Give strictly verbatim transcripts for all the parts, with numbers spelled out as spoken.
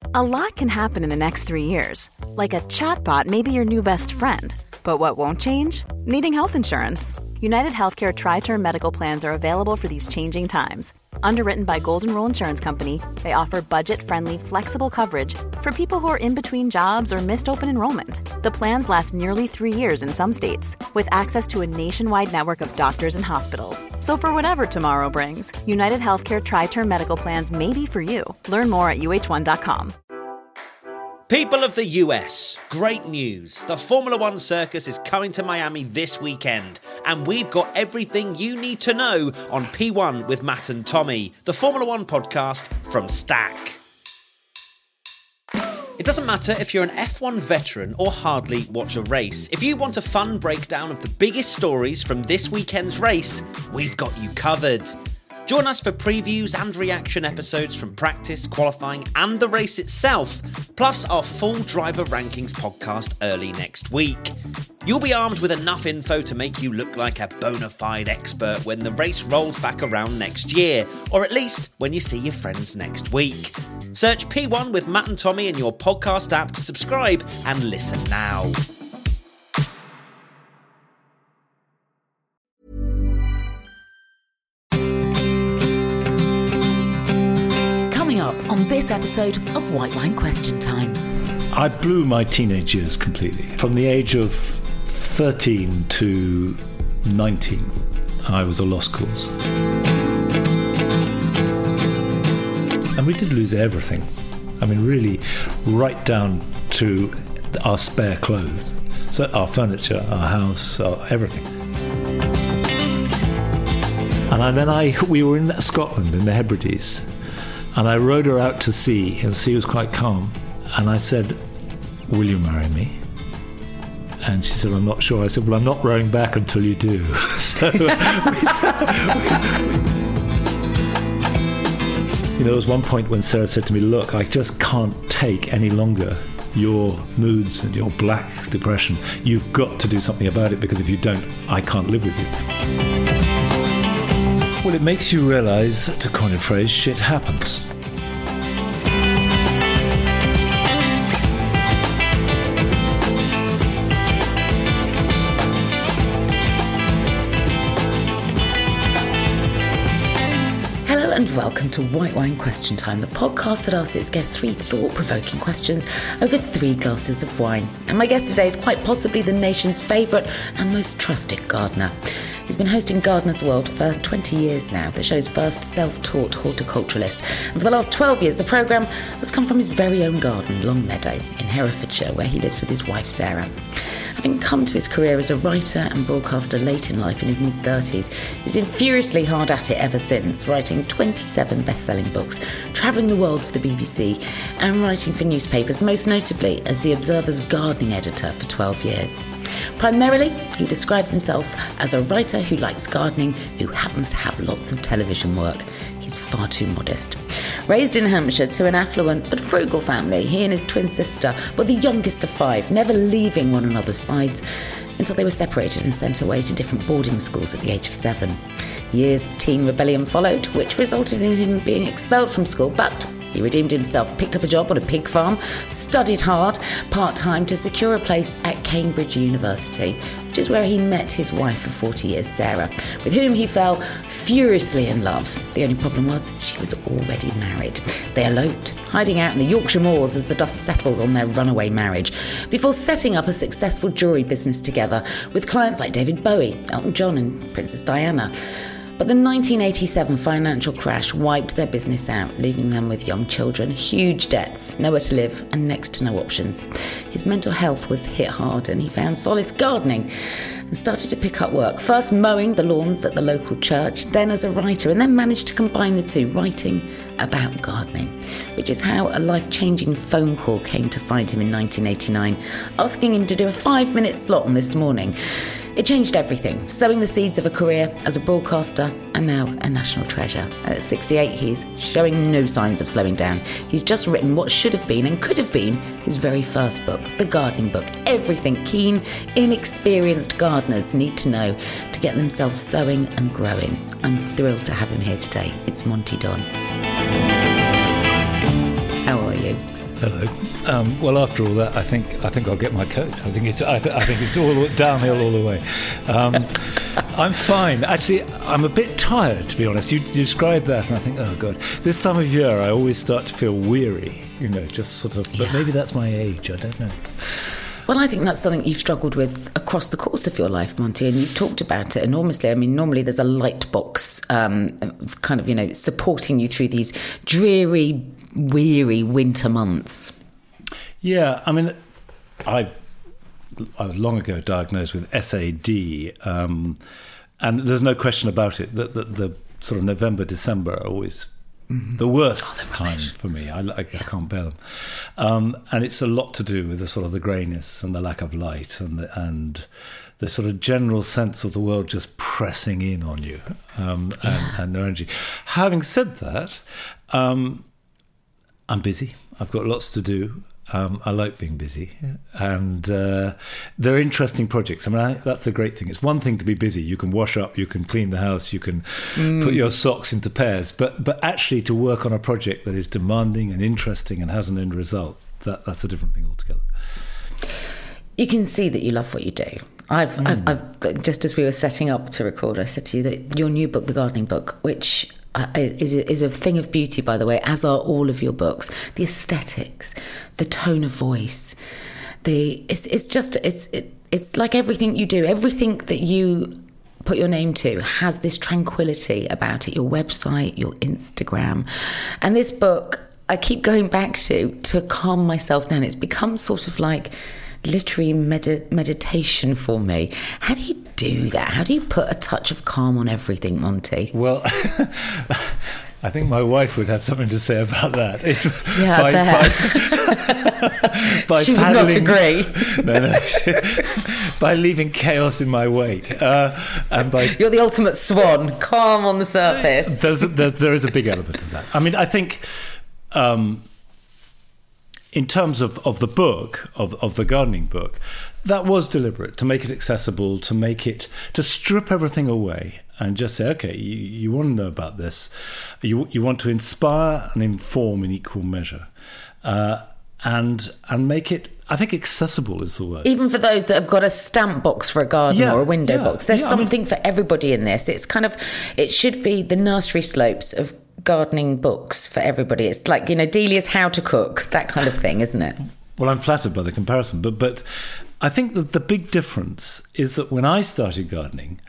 A lot can happen in the next three years. Like a chatbot may be your new best friend. But what won't change? Needing health insurance. United Healthcare Tri-Term Medical Plans are available for these changing times. Underwritten by Golden Rule Insurance Company, they offer budget-friendly, flexible coverage for people who are in between jobs or missed open enrollment. The plans last nearly three years in some states, with access to a nationwide network of doctors and hospitals. So for whatever tomorrow brings, United Healthcare Tri-Term Medical Plans may be for you. Learn more at U H one dot com. People of the U S, great news. The Formula One circus is coming to Miami this weekend, and we've got everything you need to know on P one with Matt and Tommy, the Formula One podcast from Stack. It doesn't matter if you're an F one veteran or hardly watch a race. If you want a fun breakdown of the biggest stories from this weekend's race, we've got you covered. Join us for previews and reaction episodes from practice, qualifying and the race itself, plus our full driver rankings podcast early next week. You'll be armed with enough info to make you look like a bona fide expert when the race rolls back around next year, or at least when you see your friends next week. Search P one with Matt and Tommy in your podcast app to subscribe and listen now. Up on this episode of White Wine Question Time. I blew my teenage years completely. From the age of thirteen to nineteen, I was a lost cause. And we did lose everything. I mean, really, right down to our spare clothes. So our furniture, our house, our everything. And I, then I, we were in Scotland, in the Hebrides. And I rowed her out to sea, and the sea was quite calm. And I said, "Will you marry me?" And she said, "I'm not sure." I said, "Well, I'm not rowing back until you do." So, we, you know, there was one point when Sarah said to me, "Look, I just can't take any longer your moods and your black depression. You've got to do something about it, because if you don't, I can't live with you." Well, it makes you realise, to coin a phrase, shit happens. Hello and welcome to White Wine Question Time, the podcast that asks its guests three thought-provoking questions over three glasses of wine. And my guest today is quite possibly the nation's favourite and most trusted gardener. He's been hosting Gardener's World for twenty years now, the show's first self-taught horticulturalist. And for the last twelve years, the programme has come from his very own garden, Longmeadow, in Herefordshire, where he lives with his wife, Sarah. Having come to his career as a writer and broadcaster late in life in his mid-thirties, he's been furiously hard at it ever since, writing twenty-seven best-selling books, travelling the world for the B B C, and writing for newspapers, most notably as The Observer's gardening editor for twelve years. Primarily, he describes himself as a writer who likes gardening, who happens to have lots of television work. He's far too modest. Raised in Hampshire to an affluent but frugal family, he and his twin sister were the youngest of five, never leaving one another's sides until they were separated and sent away to different boarding schools at the age of seven. Years of teen rebellion followed, which resulted in him being expelled from school, but he redeemed himself, picked up a job on a pig farm, studied hard, part-time, to secure a place at Cambridge University, which is where he met his wife for forty years, Sarah, with whom he fell furiously in love. The only problem was she was already married. They eloped, hiding out in the Yorkshire moors as the dust settles on their runaway marriage, before setting up a successful jewellery business together with clients like David Bowie, Elton John and Princess Diana. But the nineteen eighty-seven financial crash wiped their business out, leaving them with young children, huge debts, nowhere to live, and next to no options. His mental health was hit hard, and he found solace gardening and started to pick up work, first mowing the lawns at the local church, then as a writer, and then managed to combine the two, writing about gardening, which is how a life-changing phone call came to find him in nineteen eighty-nine, asking him to do a five-minute slot on This Morning. It changed everything, sowing the seeds of a career as a broadcaster and now a national treasure. At sixty-eight, he's showing no signs of slowing down. He's just written what should have been and could have been his very first book, The Gardening Book. Everything keen, inexperienced gardeners need to know to get themselves sowing and growing. I'm thrilled to have him here today. It's Monty Don. How are you? Hello. Um, well, after all that, I think I think I'll get my coat. I think it's I, th- I think it's all the way, downhill all the way. Um, I'm fine. Actually, I'm a bit tired, to be honest. You, you describe that, and I think, oh god, this time of year I always start to feel weary. You know, just sort of. But Yeah. maybe that's my age. I don't know. Well, I think that's something you've struggled with across the course of your life, Monty, and you've talked about it enormously. I mean, normally there's a light box um, kind of, you know, supporting you through these dreary, weary winter months. Yeah, I mean, I I was long ago diagnosed with S A D, um, and there's no question about it that the, the sort of November, December are always mm-hmm. the worst God, time for me. I, I, I can't bear them, um, and it's a lot to do with the sort of the greyness and the lack of light and the, and the sort of general sense of the world just pressing in on you um, yeah. and, and no energy. Having said that, um, I'm busy. I've got lots to do. Um, I like being busy, and uh, they're interesting projects. I mean, I, that's the great thing. It's one thing to be busy. You can wash up, you can clean the house, you can mm. put your socks into pairs. But but actually, to work on a project that is demanding and interesting and has an end result, that that's a different thing altogether. You can see that you love what you do. I've, mm. I've, I've just as we were setting up to record, I said to you that your new book, The Gardening Book, which Uh, is, a, is a thing of beauty, by the way, as are all of your books. The aesthetics, the tone of voice, the it's it's just it's it, it's like everything you do, everything that you put your name to has this tranquility about it. Your website, your Instagram, and this book I keep going back to to calm myself down. It's become sort of like literary med- meditation for me. How do you do that? How do you put a touch of calm on everything, Monty? Well, I think my wife would have something to say about that. It's yeah, by, I bet. by, by she paddling, would not agree. No, no, by leaving chaos in my wake, uh, and by you're the ultimate swan, calm on the surface. There's, there's, there is a big element of that. I mean, I think. Um, In terms of, of the book, of, of the gardening book, that was deliberate, to make it accessible, to make it, to strip everything away and just say, okay, you, you want to know about this. You you want to inspire and inform in equal measure. Uh, and and make it, I think accessible is the word. Even for those that have got a stamp box for a garden yeah, or a window yeah, box. There's yeah, something I mean, for everybody in this. It's kind of, it should be the nursery slopes of gardening books for everybody. It's like, you know, Delia's How to Cook, that kind of thing, isn't it? Well, I'm flattered by the comparison, but but I think that the big difference is that when I started gardening,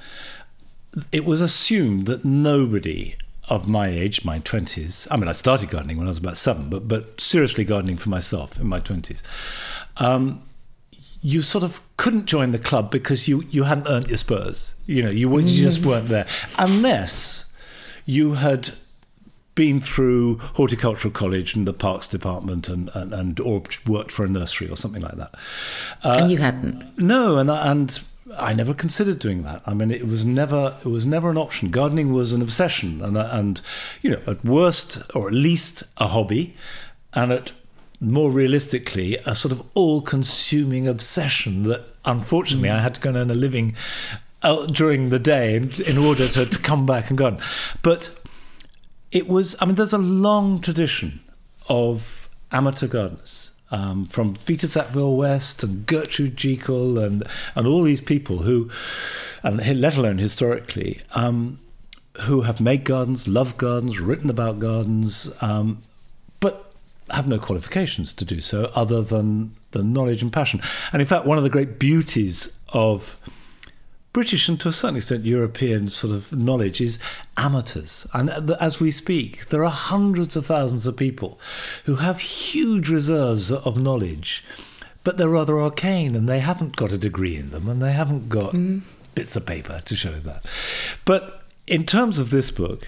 it was assumed that nobody of my age, my twenties, I mean, I started gardening when I was about seven, but but seriously gardening for myself in my twenties, um, you sort of couldn't join the club because you, you hadn't earned your spurs. You know, you, you just weren't there. Unless you had been through horticultural college and the parks department and, and, and or worked for a nursery or something like that. Uh, and you hadn't? No, and I, and I never considered doing that. I mean, it was never it was never an option. Gardening was an obsession, and and you know, at worst or at least a hobby, and at more realistically a sort of all-consuming obsession that unfortunately mm. I had to go and earn a living out during the day in, in order to, to come back and garden. But it was, I mean, there's a long tradition of amateur gardeners, um, from Vita Sackville West and Gertrude Jekyll and, and all these people who, and let alone historically, um, who have made gardens, love gardens, written about gardens, um, but have no qualifications to do so other than the knowledge and passion. And in fact, one of the great beauties of British and to a certain extent European sort of knowledge is amateurs. And as we speak, there are hundreds of thousands of people who have huge reserves of knowledge, but they're rather arcane and they haven't got a degree in them and they haven't got mm. bits of paper to show that. But in terms of this book,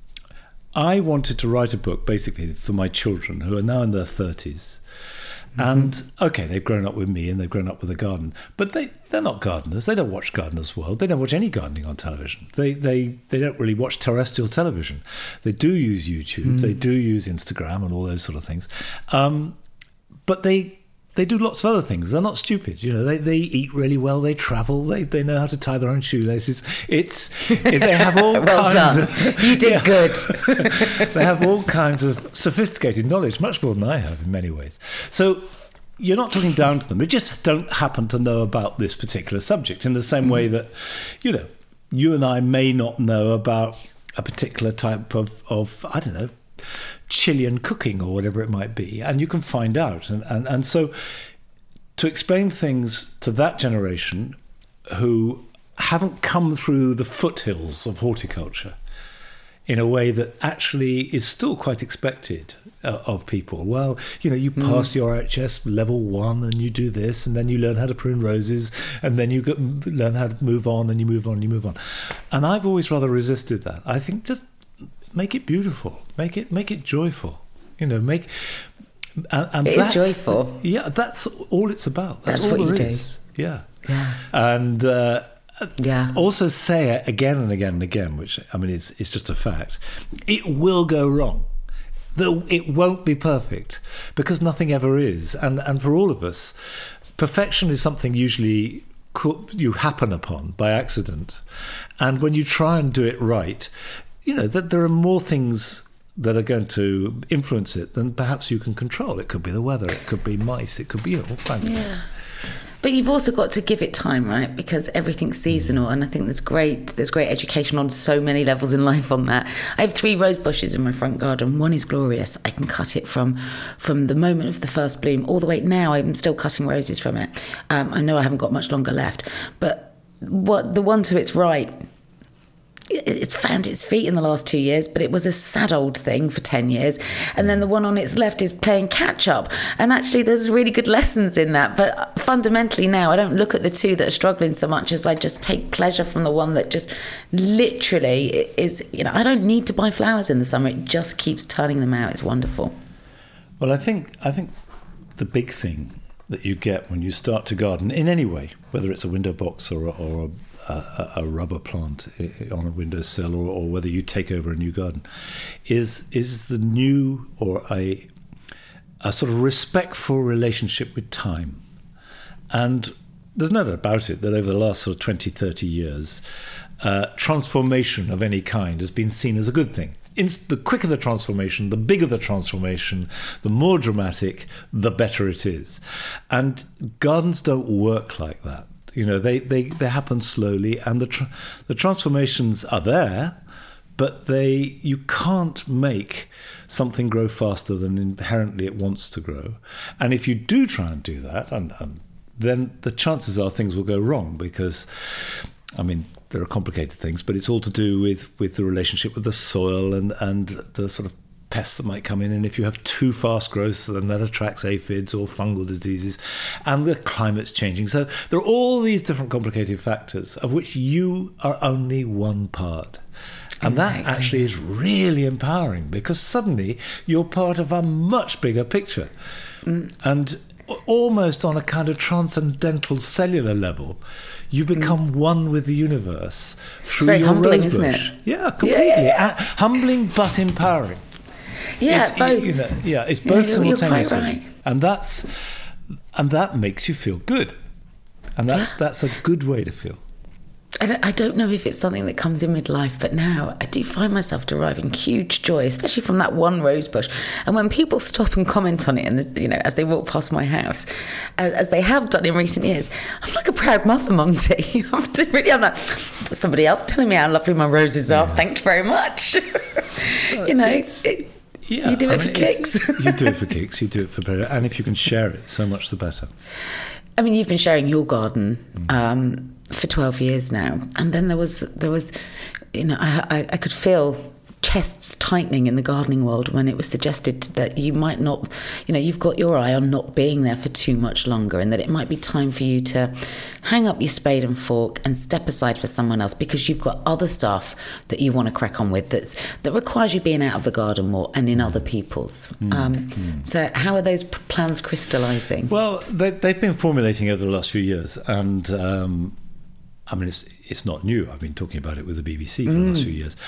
I wanted to write a book basically for my children who are now in their thirties. Mm-hmm. And, okay, they've grown up with me and they've grown up with a garden, but they, they're not gardeners. They don't watch Gardener's World. They don't watch any gardening on television. They they, they don't really watch terrestrial television. They do use YouTube. Mm. They do use Instagram and all those sort of things. Um, but they they do lots of other things. They're not stupid. You know, they, they eat really well. They travel. They they know how to tie their own shoelaces. It's they have all well kinds done. of You did yeah. good. They have all kinds of sophisticated knowledge, much more than I have in many ways. So you're not talking down to them. They just don't happen to know about this particular subject in the same way that, you know, you and I may not know about a particular type of, of I don't know, Chilean cooking or whatever it might be, and you can find out. And, and, and so to explain things to that generation who haven't come through the foothills of horticulture in a way that actually is still quite expected uh, of people. Well, you know, you pass mm. your R H S level one and you do this, and then you learn how to prune roses, and then you go, learn how to move on, and you move on, and you move on. And I've always rather resisted that. I think just make it beautiful, make it make it joyful. You know, make and, and it that's, is joyful. Yeah, that's all it's about. That's, That's all what there you is. do. Yeah, Yeah. and. Uh, Yeah. Also say it again and again and again, which, I mean, is it's just a fact. It will go wrong. The, it won't be perfect, because nothing ever is. And and for all of us, perfection is something usually you happen upon by accident. And when you try and do it right, you know, that there are more things that are going to influence it than perhaps you can control. It could be the weather, it could be mice, it could be, you know, all kinds of Yeah. things. But you've also got to give it time, right? Because everything's seasonal, and I think there's great there's great education on so many levels in life on that. I have three rose bushes in my front garden. One is glorious. I can cut it from from the moment of the first bloom all the way. Now I'm still cutting roses from it. Um, I know I haven't got much longer left, but what the one to its right, it's found its feet in the last two years, but it was a sad old thing for ten years. And then the one on its left is playing catch up. And actually there's really good lessons in that. But fundamentally now, I don't look at the two that are struggling so much as I just take pleasure from the one that just literally is, you know, I don't need to buy flowers in the summer. It just keeps turning them out. It's wonderful. Well, I think I think the big thing that you get when you start to garden in any way, whether it's a window box or a, or a A, a rubber plant on a windowsill, or, or whether you take over a new garden, is is the new or a a sort of respectful relationship with time. And there's no doubt about it that over the last sort of twenty, thirty years, uh, transformation of any kind has been seen as a good thing. In, the quicker the transformation, the bigger the transformation, the more dramatic, the better it is. And gardens don't work like that. You know, they, they, they happen slowly, and the tra- the transformations are there, but they you can't make something grow faster than inherently it wants to grow. And if you do try and do that, and, and then the chances are things will go wrong, because, I mean, there are complicated things, but it's all to do with, with the relationship with the soil and, and the sort of pests that might come in, and if you have too fast growth, then that attracts aphids or fungal diseases, and the climate's changing. So there are all these different complicated factors of which you are only one part. And that exactly. actually is really empowering, because suddenly you're part of a much bigger picture. Mm. And almost on a kind of transcendental cellular level, you become mm. one with the universe through it's very your humbling, rosebush. isn't it? Yeah, completely. Yeah, yeah. Uh, humbling but empowering. Yeah, it's, both. You know, yeah, it's both yeah, simultaneously, right. and that's and that makes you feel good, and that's yeah. that's a good way to feel. I don't, I don't know if it's something that comes in midlife, but now I do find myself deriving huge joy, especially from that one rose bush. And when people stop and comment on it, and you know, as they walk past my house, as, as they have done in recent years, I'm like a proud mother, Monty. I'm really, I'm like, somebody else telling me how lovely my roses are. Yeah. Thank you very much. you know, it, yeah, you do I it mean, for kicks. You do it for kicks. You do it for pleasure, and if you can share it, so much the better. I mean, you've been sharing your garden mm. um, for twelve years now, and then there was there was, you know, I, I, I could feel chests tightening in the gardening world when it was suggested that you might not, you know, you've got your eye on not being there for too much longer, and that it might be time for you to hang up your spade and fork and step aside for someone else, because you've got other stuff that you want to crack on with that's that requires you being out of the garden more and in other people's. Mm. Um, mm. So how are those p- plans crystallising? Well, they, they've been formulating over the last few years, and um, I mean, it's it's not new. I've been talking about it with the B B C for mm. the last few years.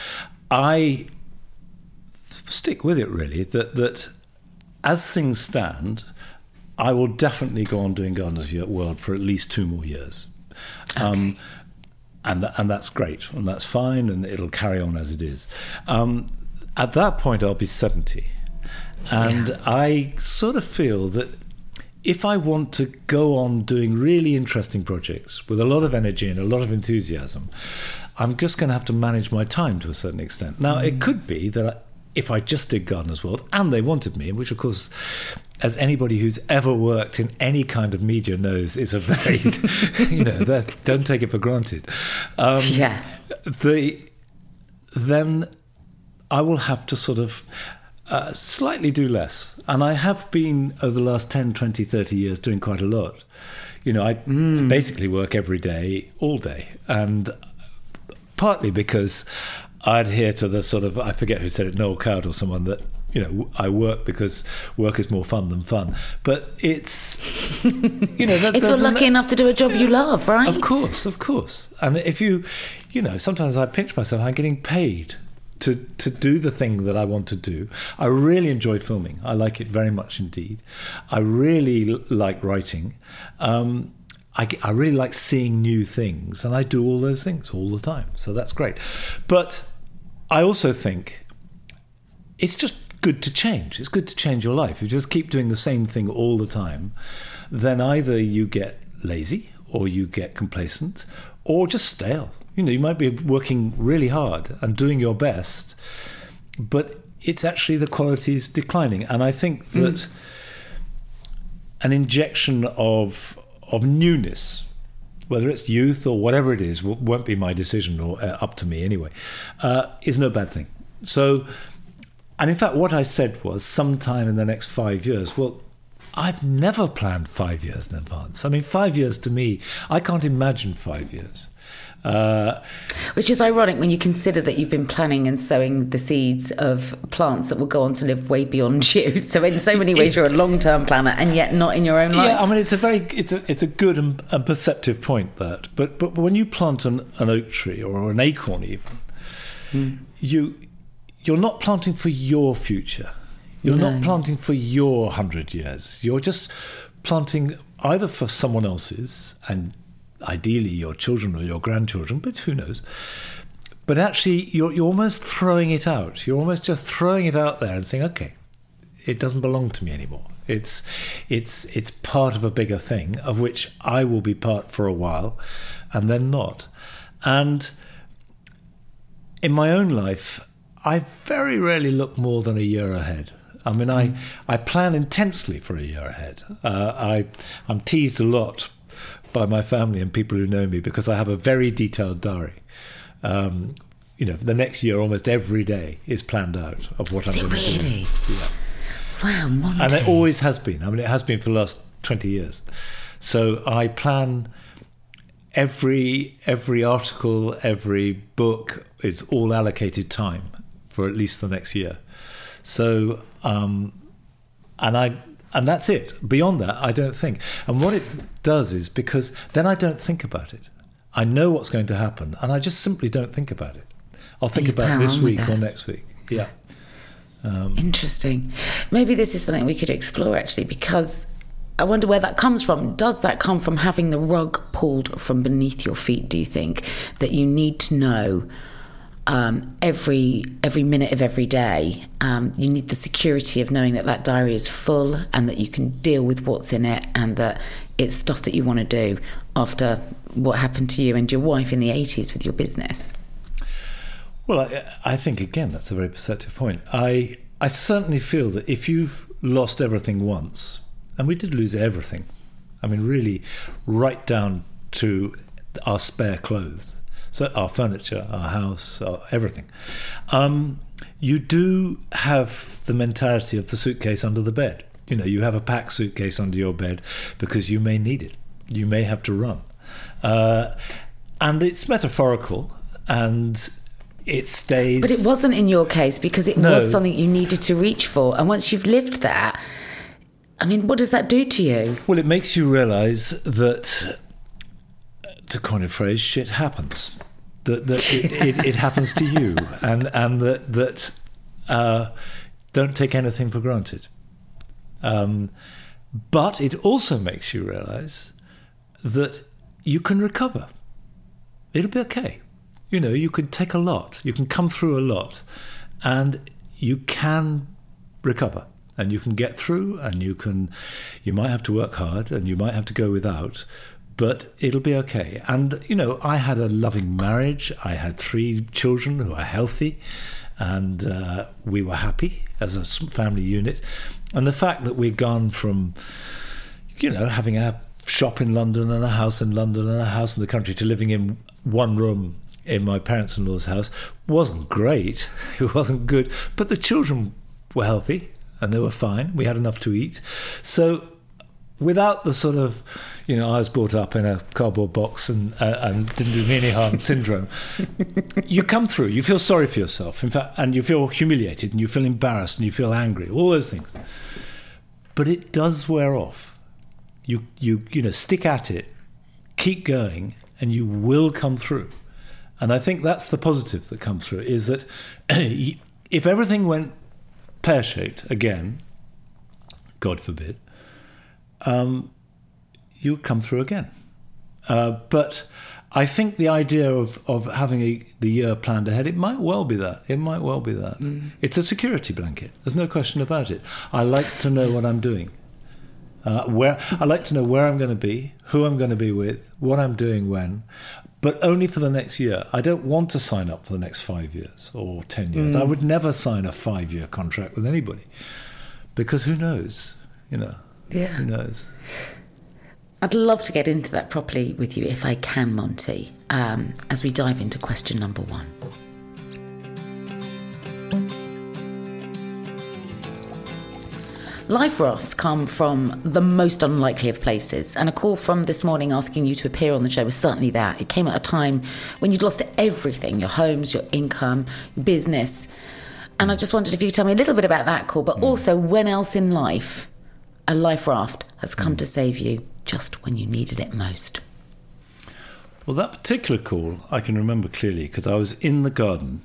I stick with it, really, that that as things stand, I will definitely go on doing Gardeners World for at least two more years. Okay. Um, and, th- and that's great, and that's fine, and it'll carry on as it is. Um, at that point, I'll be seventy. And yeah. I sort of feel that if I want to go on doing really interesting projects with a lot of energy and a lot of enthusiasm, I'm just going to have to manage my time to a certain extent. Now, mm. it could be that I, if I just did Gardeners World and they wanted me, which of course, as anybody who's ever worked in any kind of media knows, is a very, you know, don't take it for granted. Um, yeah. The, then I will have to sort of uh, slightly do less. And I have been, over the last ten, twenty, thirty years, doing quite a lot. You know, I mm. basically work every day, all day. And partly because I adhere to the sort of, I forget who said it, Noel Coward or someone, that, you know, I work because work is more fun than fun. But it's, you know... That, if you're lucky an, enough to do a job you love, right? Of course, of course. And if you, you know, sometimes I pinch myself, I'm getting paid to, to do the thing that I want to do. I really enjoy filming. I like it very much indeed. I really l- like writing. Um, I, I really like seeing new things, and I do all those things all the time. So that's great. But I also think it's just good to change. It's good to change your life. If you just keep doing the same thing all the time, then either you get lazy or you get complacent or just stale. You know, you might be working really hard and doing your best, but it's actually the quality is declining. And I think that mm. an injection of of newness, whether it's youth or whatever it is, won't be my decision, or uh, up to me anyway, uh, is no bad thing. So, and in fact, what I said was sometime in the next five years. Well, I've never planned five years in advance. I mean, five years to me, I can't imagine five years. Uh, Which is ironic when you consider that you've been planning and sowing the seeds of plants that will go on to live way beyond you. So in so many ways, it, you're a long-term planner, and yet not in your own life. Yeah, I mean, it's a very, it's a, it's a good and, and perceptive point, that. But but when you plant an, an oak tree or an acorn, even, mm. you you're not planting for your future. You're no. not planting for your hundred years. You're just planting either for someone else's, and ideally your children or your grandchildren, but who knows. But actually, you're, you're almost throwing it out. You're almost just throwing it out there and saying, okay, it doesn't belong to me anymore. It's it's it's part of a bigger thing, of which I will be part for a while, and then not. And in my own life, I very rarely look more than a year ahead. I mean, I, I plan intensely for a year ahead. Uh, I, I'm teased a lot by my family and people who know me because I have a very detailed diary. Um, you know, the next year, almost every day is planned out of what is I'm going to really? do. Yeah. Wow, Monty. And it always has been. I mean, it has been for the last twenty years. So I plan every every article, every book is all allocated time for at least the next year. So, um, and I, and that's it. Beyond that, I don't think. And what it does is, because then I don't think about it. I know what's going to happen, and I just simply don't think about it. I'll think about this week or next week. Yeah. Um, Interesting. Maybe this is something we could explore, actually, because I wonder where that comes from. Does that come from having the rug pulled from beneath your feet, do you think? That you need to know Um, every every minute of every day, um, you need the security of knowing that that diary is full and that you can deal with what's in it, and that it's stuff that you want to do after what happened to you and your wife in the eighties with your business. Well, I, I think, again, that's a very perceptive point. I I certainly feel that if you've lost everything once, and we did lose everything, I mean, really right down to our spare clothes, so our furniture, our house, our everything. Um, you do have the mentality of the suitcase under the bed. You know, you have a packed suitcase under your bed because you may need it. You may have to run. Uh, and it's metaphorical, and it stays... But it wasn't in your case, because it no. was something you needed to reach for. And once you've lived that, I mean, what does that do to you? Well, it makes you realise that, to coin a phrase, shit happens. That, that it, it, it happens to you, and and that that uh, don't take anything for granted. Um, But it also makes you realise that you can recover. It'll be okay. You know, you can take a lot. You can come through a lot. And you can recover. And you can get through, and you can, you might have to work hard, and you might have to go without, but it'll be okay. And, you know, I had a loving marriage. I had three children who are healthy, and uh, we were happy as a family unit. And the fact that we'd gone from, you know, having a shop in London and a house in London and a house in the country to living in one room in my parents-in-law's house wasn't great. It wasn't good. But the children were healthy and they were fine. We had enough to eat. So without the sort of, you know, I was brought up in a cardboard box and uh, and didn't do me any harm syndrome, you come through, you feel sorry for yourself, in fact, and you feel humiliated and you feel embarrassed and you feel angry, all those things. But it does wear off. You, you, you know, stick at it, keep going, and you will come through. And I think that's the positive that comes through, is that if everything went pear-shaped again, God forbid, um, you would come through again. Uh, but I think the idea of, of having a, the year planned ahead, it might well be that. It might well be that. Mm. It's a security blanket. There's no question about it. I like to know what I'm doing. Uh, where I like to know where I'm going to be, who I'm going to be with, what I'm doing when, but only for the next year. I don't want to sign up for the next five years or ten years. Mm. I would never sign a five-year contract with anybody, because who knows, you know, yeah. who knows. I'd love to get into that properly with you if I can, Monty, um, as we dive into question number one. Life rafts come from the most unlikely of places, and a call from this morning asking you to appear on the show was certainly that. It came at a time when you'd lost everything, your homes, your income, your business. And I just wondered if you could tell me a little bit about that call, but mm. also when else in life a life raft has come mm. to save you just when you needed it most. Well, that particular call I can remember clearly because I was in the garden,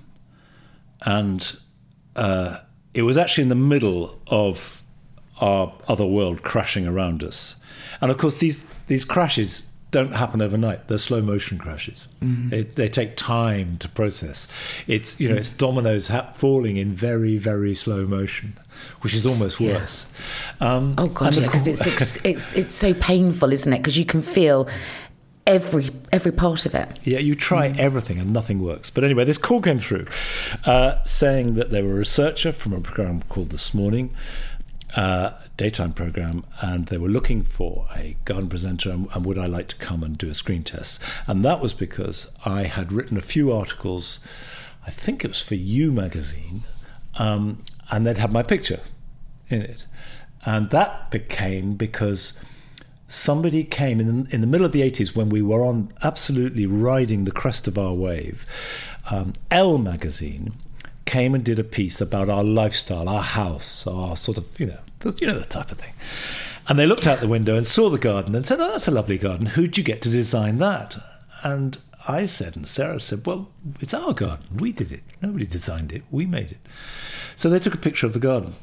and uh, it was actually in the middle of our other world crashing around us. And of course, these these crashes don't happen overnight. They're slow motion crashes. Mm-hmm. They, they take time to process. It's, you know, it's dominoes ha- falling in very, very slow motion, which is almost worse. Yeah. Um, oh God, yeah, because it's, it's it's it's so painful, isn't it? Because you can feel every every part of it. Yeah, you try mm. everything and nothing works. But anyway, this call came through uh, saying that they were a researcher from a program called This Morning, Uh, daytime program, and they were looking for a garden presenter, and, and would I like to come and do a screen test. And that was because I had written a few articles, I think it was for You magazine, um, and they'd had my picture in it. And that became because somebody came in the, in the middle of the eighties when we were on absolutely riding the crest of our wave. um, Elle magazine came and did a piece about our lifestyle, our house, our sort of, you know, you know, the type of thing. And they looked out the window and saw the garden and said, oh, that's a lovely garden. Who'd you get to design that? And I said, and Sarah said, well, it's our garden. We did it. Nobody designed it. We made it. So they took a picture of the garden.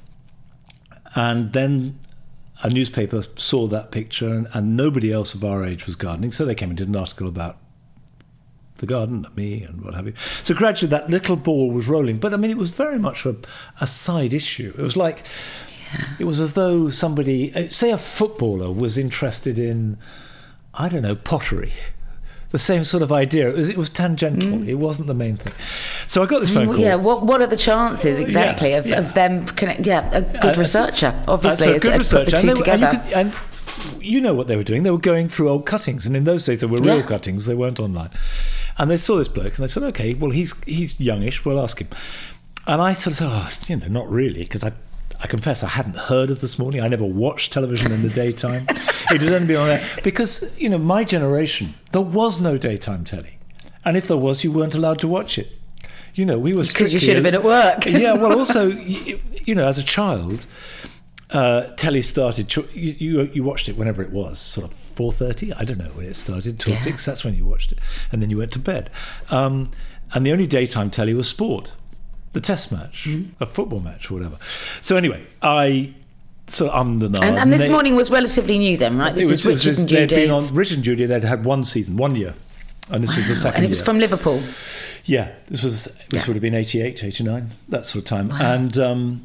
And then a newspaper saw that picture, and, and nobody else of our age was gardening. So they came and did an article about the garden, me, and what have you. So gradually that little ball was rolling. But, I mean, it was very much a, a side issue. It was like... It was as though somebody, say a footballer, was interested in, I don't know, pottery. The same sort of idea. It was, it was tangential. Mm. It wasn't the main thing. So I got this phone call. Yeah, what what are the chances exactly yeah, of, yeah. of them connect? Yeah, a good uh, researcher, obviously. Uh, so a good researcher. Put the two and, they, together. and, you could, and you know what they were doing. They were going through old cuttings, and in those days there were real yeah. cuttings. They weren't online. And they saw this bloke, and they said, "Okay, well he's he's youngish. We'll ask him." And I sort of said, "Oh, you know, not really," because I. I confess I hadn't heard of This Morning. I never watched television in the daytime. It had only been on there. Because, you know, my generation, there was no daytime telly. And if there was, you weren't allowed to watch it. You know, we were strictly... Because you should have been at work. Yeah, well, also, you, you know, as a child, uh, telly started... You, you you watched it whenever it was, sort of four thirty. I don't know when it started, till yeah. six. That's when you watched it. And then you went to bed. Um, and the only daytime telly was sport. The test match, mm. a football match or whatever. So anyway, I sort of ummed and ahed. And, and this they, morning was relatively new then, right? This it was, was, Richard it was, and they'd Judy. been on Richard and Judy. They'd had one season, one year, and this Wow. was the second. And it was year. from Liverpool. Yeah, this was this Yeah. would have been eighty-eight, eighty-nine, that sort of time. Wow. And um,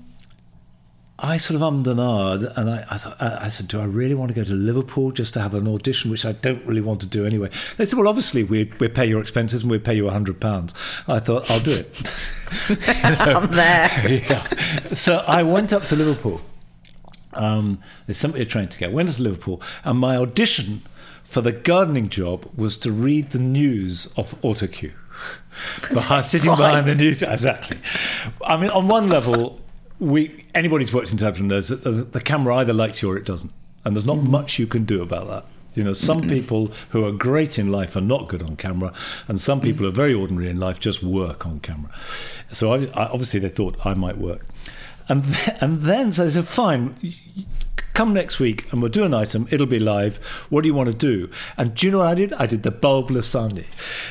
I sort of ummed and ahed, and I, I thought, I said, do I really want to go to Liverpool just to have an audition, which I don't really want to do anyway? They said, well, obviously we we pay your expenses and we pay you a hundred pounds. I thought, I'll do it. You know? I'm there. Yeah. So I went up to Liverpool. Um, they sent me a train ticket. I went to Liverpool, and my audition for the gardening job was to read the news of Autocue. Behind, sitting Right. behind the news, exactly. I mean, on one level, we anybody who's worked in television knows that the, the camera either likes you or it doesn't, and there's not Mm. much you can do about that. You know, some mm-hmm. people who are great in life are not good on camera, and some people mm. who are very ordinary in life just work on camera. So I, I, obviously they thought I might work. And then, and then so they said, fine, come next week and we'll do an item. It'll be live. What do you want to do? And do you know what I did? I did the Bulb Lasagna.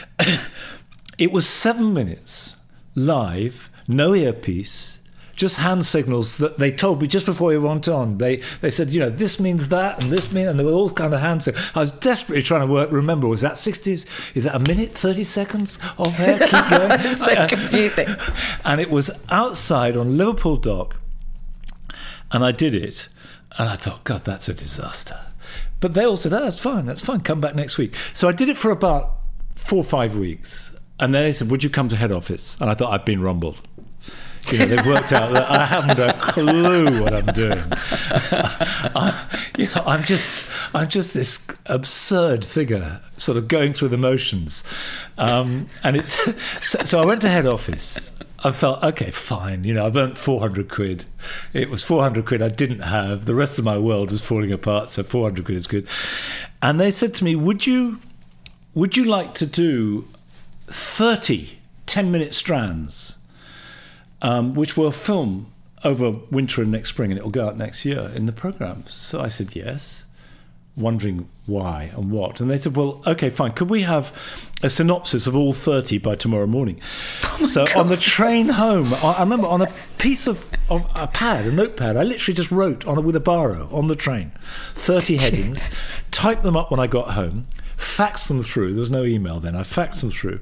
It was seven minutes live, no earpiece, just hand signals that they told me just before we went on. They they said, you know, this means that and this means, and there were all kind of hand signals. I was desperately trying to work. Remember, was that sixties? Is that a minute, thirty seconds of hair? Keep going. It's so confusing. And it was outside on Liverpool Dock, and I did it, and I thought, God, that's a disaster. But they all said, oh, that's fine, that's fine. Come back next week. So I did it for about four or five weeks, and then they said, would you come to head office? And I thought, I've been rumbled. You know, they've worked out that I haven't a clue what I'm doing. I, you know, I'm just, I'm just this absurd figure, sort of going through the motions. Um, and it's so, so I went to head office. I felt, okay, fine. You know, I've earned four hundred quid. It was four hundred quid I didn't have. The rest of my world was falling apart, so four hundred quid is good. And they said to me, would you, would you like to do thirty ten-minute strands? Um, which will film over winter and next spring, and it will go out next year in the programme. So I said yes, wondering why and what. And they said, well, OK, fine. Could we have a synopsis of all thirty by tomorrow morning? Oh so God. On the train home, I, I remember on a piece of, of a pad, a notepad, I literally just wrote on a, with a biro on the train, thirty headings, typed them up when I got home, faxed them through. There was no email then. I faxed them through.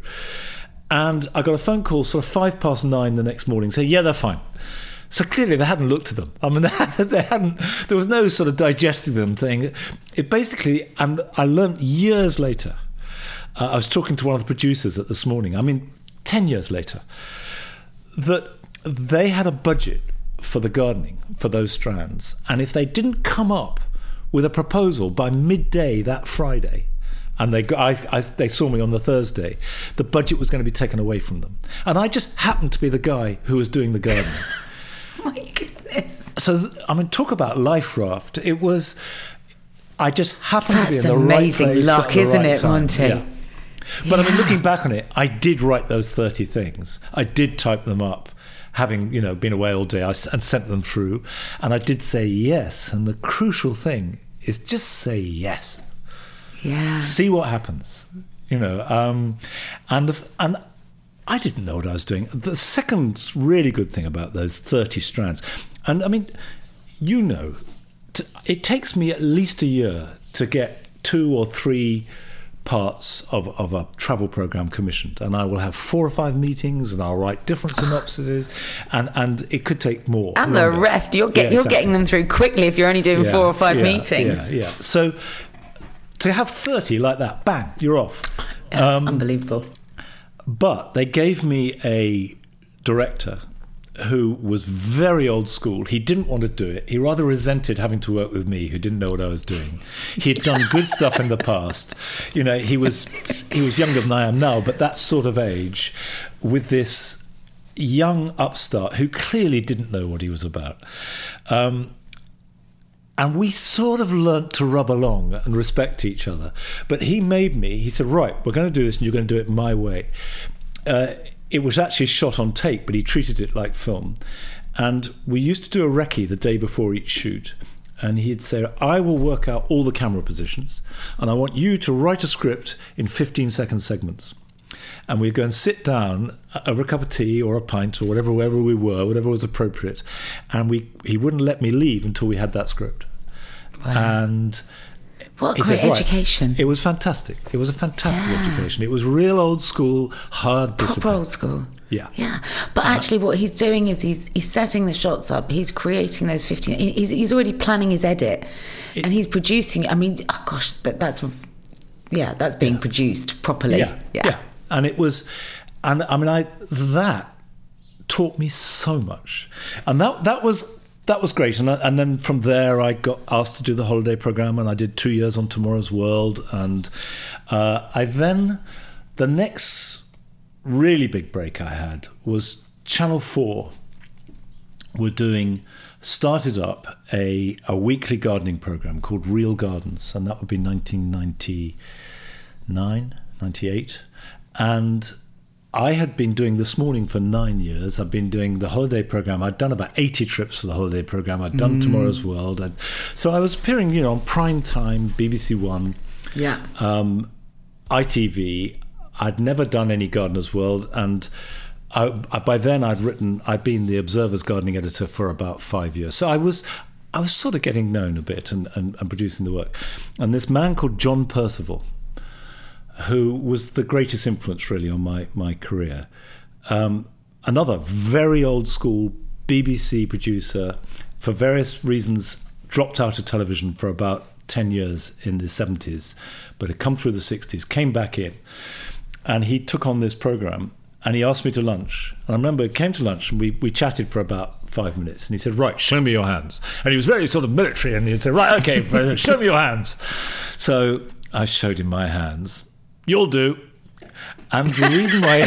And I got a phone call sort of five past nine the next morning saying, yeah, they're fine. So clearly they hadn't looked at them. I mean, they hadn't, they hadn't, there was no sort of digesting them thing. It basically, and I learned years later, uh, I was talking to one of the producers at This Morning, I mean, ten years later, that they had a budget for the gardening, for those strands. And if they didn't come up with a proposal by midday that Friday, and they, I, I, they saw me on the Thursday, the budget was going to be taken away from them. And I just happened to be the guy who was doing the gardening. My goodness. So, I mean, talk about life raft. It was, I just happened That's to be in the right place. That's amazing luck, at the isn't right it, time. Monty? Yeah. But yeah. I mean, looking back on it, I did write those thirty things. I did type them up, having, you know, been away all day, I, and sent them through. And I did say yes. And the crucial thing is just say yes. Yeah. See what happens, you know. Um, and the, and I didn't know what I was doing. The second really good thing about those thirty strands, and I mean, you know, to, it takes me at least a year to get two or three parts of, of a travel program commissioned, and I will have four or five meetings, and I'll write different synopsises, and, and it could take more. And longer. the rest, you're, get, yeah, you're exactly. getting them through quickly if you're only doing yeah, four or five yeah, meetings. Yeah, yeah. So to have thirty like that, bang, you're off. Yeah, Um, unbelievable. But they gave me a director who was very old school. He didn't want to do it. He rather resented having to work with me, who didn't know what I was doing. He'd done good stuff in the past. You know, he was he was younger than I am now, but that sort of age, with this young upstart who clearly didn't know what he was about. Um, and we sort of learnt to rub along and respect each other. But he made me, he said, right, we're going to do this and you're going to do it my way. Uh, it was actually shot on tape, but he treated it like film. And we used to do a recce the day before each shoot. And he'd say, I will work out all the camera positions, and I want you to write a script in fifteen second segments. and we'd go and sit down over a cup of tea or a pint or whatever, wherever we were, whatever was appropriate, and we he wouldn't let me leave until we had that script. Wow. And what a great said, education. Right. It was fantastic. It was a fantastic yeah. education. It was real old school, hard Proper discipline. old school. Yeah. Yeah. But actually what he's doing is he's he's setting the shots up. He's creating those fifteen. He's, he's already planning his edit. It, and he's producing. I mean, oh gosh, that, that's, yeah, that's being yeah. produced properly. Yeah, yeah. Yeah. And it was, and I mean, I that taught me so much. And that that was... That was great, and, I, and then from there I got asked to do the holiday programme, and I did two years on Tomorrow's World, and uh, I then, the next really big break I had was Channel four were doing, started up a, a weekly gardening programme called Real Gardens, and that would be nineteen ninety-nine, ninety-eight, and I had been doing This Morning for nine years. I'd been doing the holiday programme. I'd done about eighty trips for the holiday programme. I'd done mm. Tomorrow's World. I'd, so I was appearing, you know, on prime time, B B C One, yeah, um, I T V. I'd never done any Gardener's World, and I, I, by then I'd written. I'd been the Observer's gardening editor for about five years. So I was, I was sort of getting known a bit and, and, and producing the work. And this man called John Percival, who was the greatest influence really on my, my career. Um, another very old school B B C producer, for various reasons dropped out of television for about ten years in the seventies, but had come through the sixties, came back in, and he took on this programme, and he asked me to lunch. And I remember he came to lunch and we, we chatted for about five minutes, and he said, right, show me your hands. And he was very sort of military, and he'd say, right, okay, show me your hands. So I showed him my hands. You'll do. And the reason why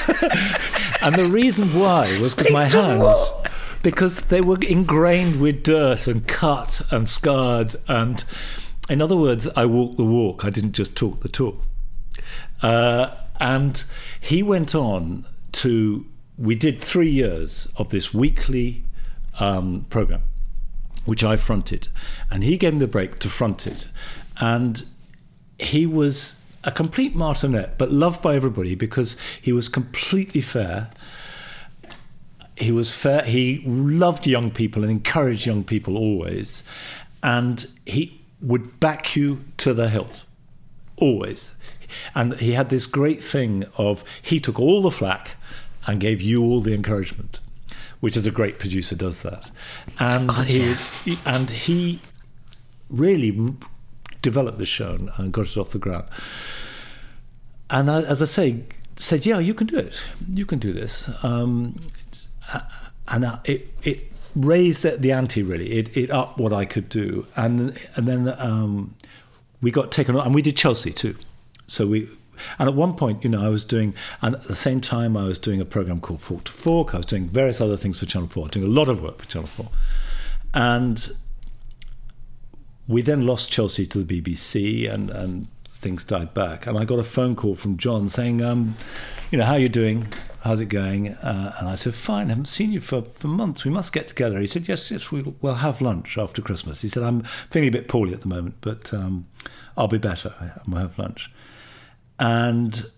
and the reason why was because my hands, because they were ingrained with dirt and cut and scarred, and in other words, I walked the walk. I didn't just talk the talk. Uh, and he went on to, we did three years of this weekly um, program, which I fronted, and he gave me the break to front it. And he was a complete martinet, but loved by everybody because he was completely fair. He was fair. He loved young people and encouraged young people always. And he would back you to the hilt, always. And he had this great thing of, he took all the flack and gave you all the encouragement, which is a great producer does that. And God, he, yeah. he and he really developed the show and, and got it off the ground. And I, as I say, said, yeah, you can do it. You can do this. Um, and I, it it raised the ante, really. It it upped what I could do. And and then um, we got taken on, and we did Chelsea too. So we, and at one point, you know, I was doing, and at the same time I was doing a programme called Fork to Fork. I was doing various other things for Channel four, doing a lot of work for Channel four. And we then lost Chelsea to the B B C, and, and things died back. And I got a phone call from John saying, um, you know, how are you doing? How's it going? Uh, and I said, fine, I haven't seen you for, for months. We must get together. He said, yes, yes, we'll, we'll have lunch after Christmas. He said, I'm feeling a bit poorly at the moment, but um, I'll be better. We'll have lunch. And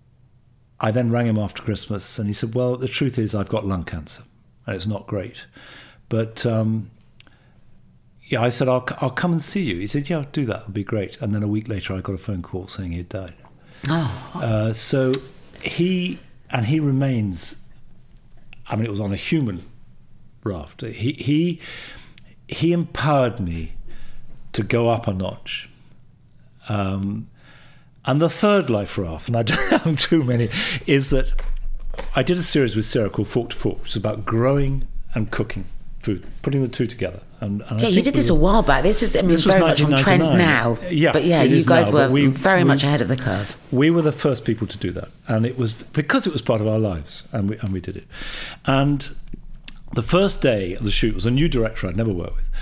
I then rang him after Christmas, and he said, well, the truth is I've got lung cancer, and it's not great. But um, yeah, I said, I'll, I'll come and see you. He said, yeah, I'll do that. It'll be great. And then a week later, I got a phone call saying he'd died. Oh. Uh, so he, and he remains, I mean, it was on a human raft. He, he, he empowered me to go up a notch. Um, and the third life raft, and I don't have too many, is that I did a series with Sarah called Fork to Fork, which is about growing and cooking food, putting the two together. And, and yeah, I you did this we were, a while back. This is, I mean, this was very much on trend now. Yeah, but yeah, you guys now, were we, very we, much ahead of the curve. We were the first people to do that, and it was because it was part of our lives, and we and we did it. And the first day of the shoot was a new director I'd never worked with,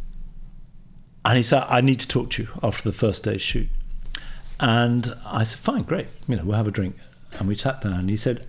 and he said, "I need to talk to you after the first day's shoot." And I said, "Fine, great. You know, we'll have a drink." And we sat down. And he said,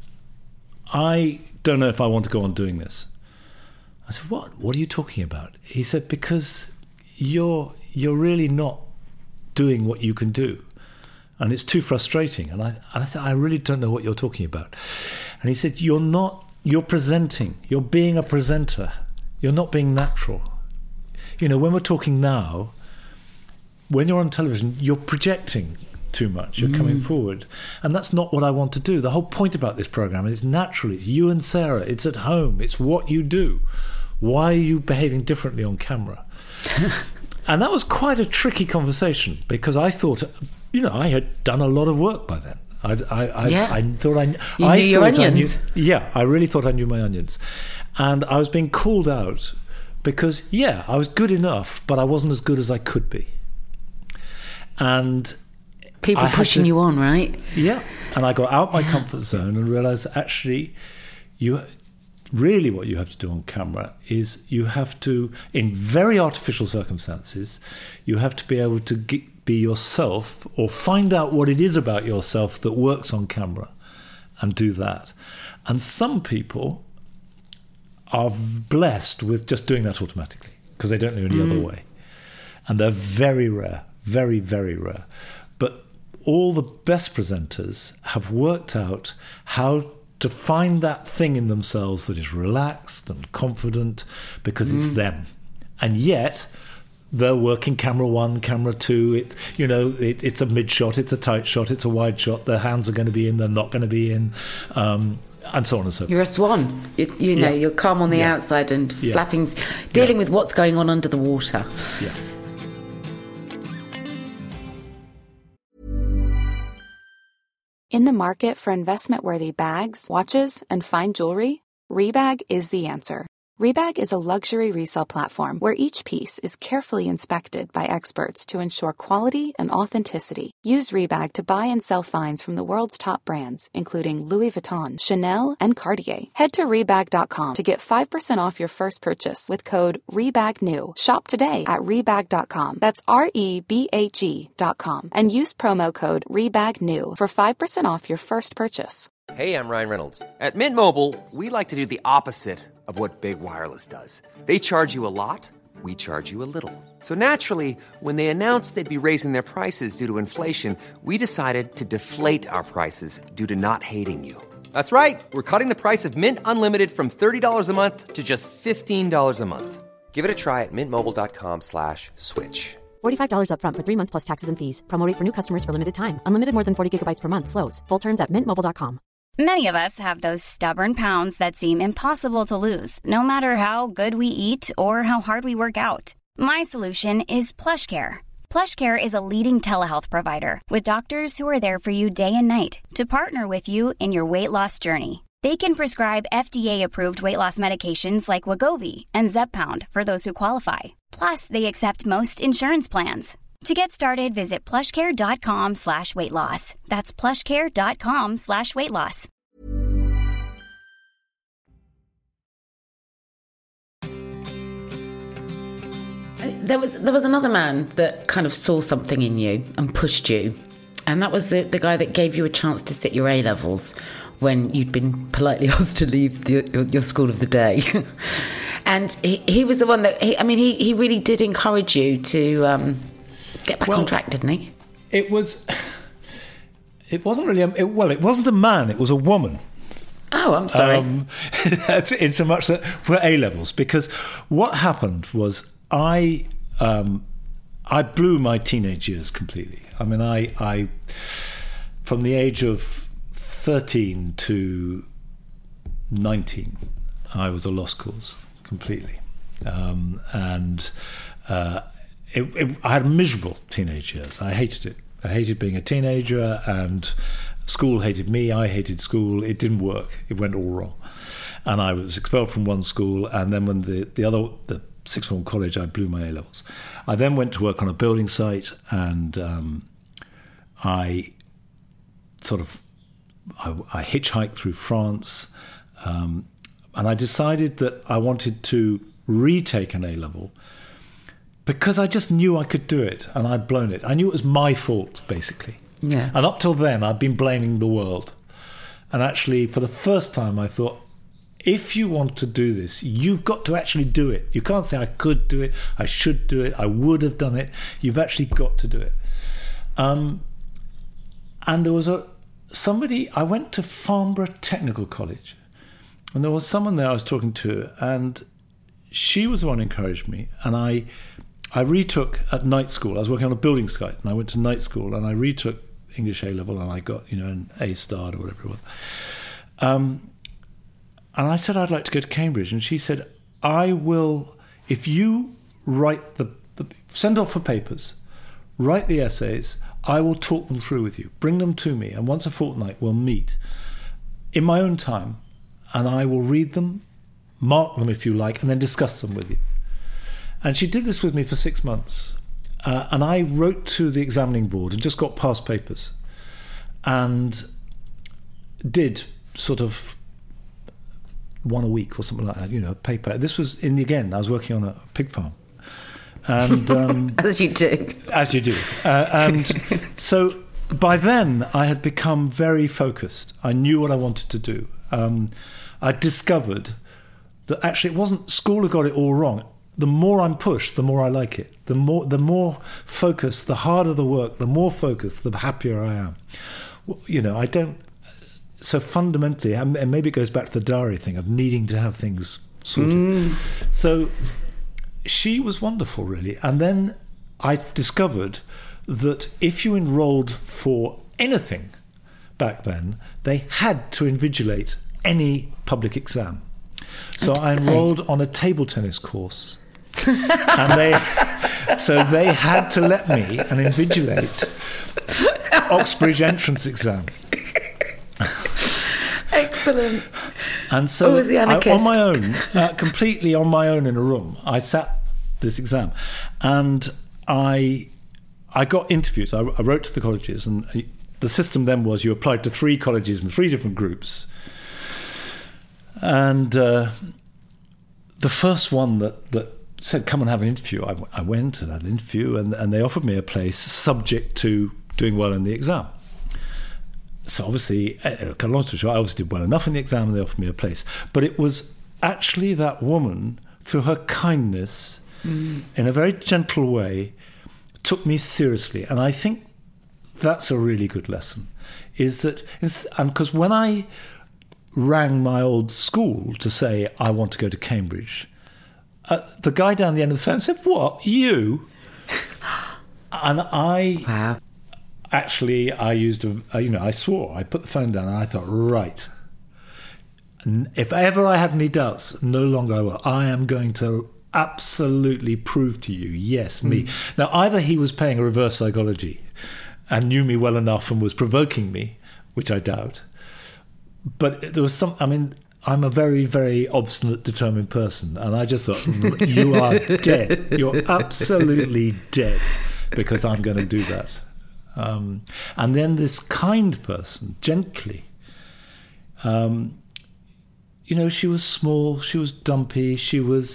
"I don't know if I want to go on doing this." I said, what? What are you talking about? He said, because you're you're really not doing what you can do. and it's too frustrating. And I, and I said, I really don't know what you're talking about. And he said, you're not, you're presenting, you're being a presenter. You're not being natural. You know, when we're talking now, when you're on television, you're projecting too much. You're mm. coming forward. And that's not what I want to do. The whole point about this program is natural. It's you and Sarah. It's at home. It's what you do. Why are you behaving differently on camera? And that was quite a tricky conversation, because I thought, you know, I had done a lot of work by then. I, I, I, yeah. I thought I, you I knew your thought onions. I knew, yeah, I really thought I knew my onions. And I was being called out because, yeah, I was good enough, but I wasn't as good as I could be. And people I pushing to, you on, right? Yeah. And I got out my yeah. comfort zone and realised, actually, you... really what you have to do on camera is you have to, in very artificial circumstances, you have to be able to get, be yourself, or find out what it is about yourself that works on camera and do that. And some people are blessed with just doing that automatically because they don't know any mm. other way. And they're very rare, very, very rare. But all the best presenters have worked out how to find that thing in themselves that is relaxed and confident, because mm. it's them. And yet they're working camera one, camera two. It's, you know, it, it's a mid shot, it's a tight shot, it's a wide shot. Their hands are going to be in, they're not going to be in, um, and so on and so forth. You're a swan. You, you know, yeah. you're calm on the yeah. outside and yeah. flapping, dealing yeah. with what's going on under the water. Yeah. In the market for investment-worthy bags, watches, and fine jewelry, Rebag is the answer. Rebag is a luxury resale platform where each piece is carefully inspected by experts to ensure quality and authenticity. Use Rebag to buy and sell finds from the world's top brands, including Louis Vuitton, Chanel, and Cartier. Head to Rebag dot com to get five percent off your first purchase with code REBAGNEW. Shop today at Rebag dot com. That's R E B A G dot com. And use promo code REBAGNEW for five percent off your first purchase. Hey, I'm Ryan Reynolds. At Mint Mobile, we like to do the opposite of what Big Wireless does. They charge you a lot, we charge you a little. So naturally, when they announced they'd be raising their prices due to inflation, we decided to deflate our prices due to not hating you. That's right. We're cutting the price of Mint Unlimited from thirty dollars a month to just fifteen dollars a month. Give it a try at mintmobile.com slash switch. forty-five dollars up front for three months plus taxes and fees. Promo rate for new customers for limited time. Unlimited more than forty gigabytes per month slows. Full terms at mint mobile dot com. Many of us have those stubborn pounds that seem impossible to lose, no matter how good we eat or how hard we work out. My solution is PlushCare. PlushCare is a leading telehealth provider with doctors who are there for you day and night to partner with you in your weight loss journey. They can prescribe F D A-approved weight loss medications like Wegovy and Zepbound for those who qualify. Plus, they accept most insurance plans. To get started, visit plushcare.com slash weight loss. That's plushcare.com slash weight loss. There was there was another man that kind of saw something in you and pushed you. And that was the, the guy that gave you a chance to sit your A-levels when you'd been politely asked to leave the, your, your school of the day. And he, he was the one that, he, I mean, he, he really did encourage you to... Um, get back well, on track, didn't he? It was. It wasn't really. A, it, well, it wasn't a man. It was a woman. Oh, I'm sorry. Um, in so much that for A levels, because what happened was I, um, I blew my teenage years completely. I mean, I, I, from the age of thirteen to nineteen, I was a lost cause completely, um, and. Uh, It, it, I had miserable teenage years. I hated it. I hated being a teenager, and school hated me. I hated school. It didn't work. It went all wrong. And I was expelled from one school, and then when the, the other, the sixth form college, I blew my A-levels. I then went to work on a building site, and um, I sort of, I, I hitchhiked through France, um, and I decided that I wanted to retake an A-level, because I just knew I could do it, and I'd blown it. I knew it was my fault, basically. Yeah. And up till then, I'd been blaming the world. And actually, for the first time, I thought, if you want to do this, you've got to actually do it. You can't say, I could do it, I should do it, I would have done it. You've actually got to do it. Um, and there was a somebody, I went to Farnborough Technical College, and there was someone there I was talking to, and she was the one who encouraged me, and I I retook at night school. I was working on a building site, and I went to night school, and I retook English A-level, and I got, you know, an A-star or whatever it was. Um, and I said I'd like to go to Cambridge, and she said, I will, if you write the, the send off for papers, write the essays, I will talk them through with you. Bring them to me, and once a fortnight we'll meet in my own time, and I will read them, mark them if you like, and then discuss them with you. And she did this with me for six months. Uh, and I wrote to the examining board and just got past papers and did sort of one a week or something like that, you know, paper. This was in the, again, I was working on a pig farm. And um, as you do. As you do. Uh, and so by then I had become very focused. I knew what I wanted to do. Um, I discovered that actually it wasn't, school had got it all wrong. The more I'm pushed, the more I like it. The more the more focused, the harder the work, the more focused, the happier I am. You know, I don't... So fundamentally, and maybe it goes back to the diary thing of needing to have things sorted. Mm. So she was wonderful, really. And then I discovered that if you enrolled for anything back then, they had to invigilate any public exam. So I enrolled on a table tennis course. And they, so they had to let me and invigilate Oxbridge entrance exam. Excellent. And so was the I, on my own, uh, completely on my own in a room, I sat this exam, and I I got interviews. I, I wrote to the colleges, and the system then was you applied to three colleges in three different groups. And uh, the first one that, that said, come and have an interview, I, I went and had an interview, and, and they offered me a place subject to doing well in the exam. So obviously, uh, long story short, I obviously did well enough in the exam, and they offered me a place. But it was actually that woman, through her kindness, mm. in a very gentle way, took me seriously. And I think that's a really good lesson, is that, and because when I rang my old school to say I want to go to Cambridge, uh, the guy down the end of the phone said, "What, you?" And I wow. actually I used a, you know I swore. I put the phone down and I thought, right, if ever I had any doubts, no longer I will. I am going to absolutely prove to you, yes, me. Mm. Now either he was playing a reverse psychology and knew me well enough and was provoking me, which I doubt. But there was some, I mean, I'm a very, very obstinate, determined person. And I just thought, you are dead. You're absolutely dead because I'm going to do that. Um, and then this kind person, gently, um, you know, she was small, she was dumpy, she was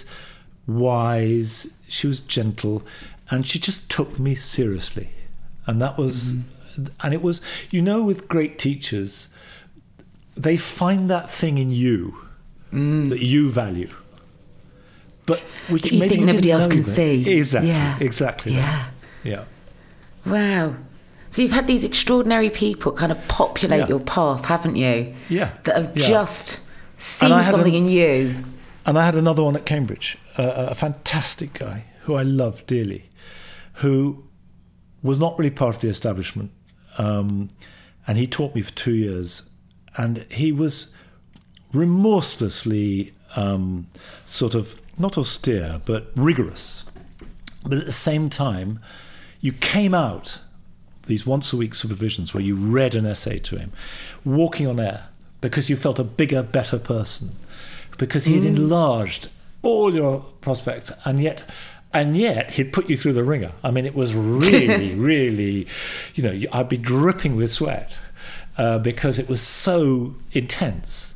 wise, she was gentle, and she just took me seriously. And that was, mm-hmm. and it was, you know, with great teachers, they find that thing in you mm. that you value, but which that you maybe think you nobody else know can that. see. Exactly, yeah. exactly. Yeah, that. yeah. Wow. So you've had these extraordinary people kind of populate yeah. your path, haven't you? Yeah. That have yeah. just seen something a, in you. And I had another one at Cambridge, uh, a fantastic guy who I love dearly, who was not really part of the establishment, um, and he taught me for two years. And he was remorselessly um, sort of, not austere, but rigorous. But at the same time, you came out, these once-a-week supervisions where you read an essay to him, walking on air, because you felt a bigger, better person, because he had mm. enlarged all your prospects, and yet... And yet, he'd put you through the ringer. I mean, it was really, really, you know, I'd be dripping with sweat. Uh, because it was so intense.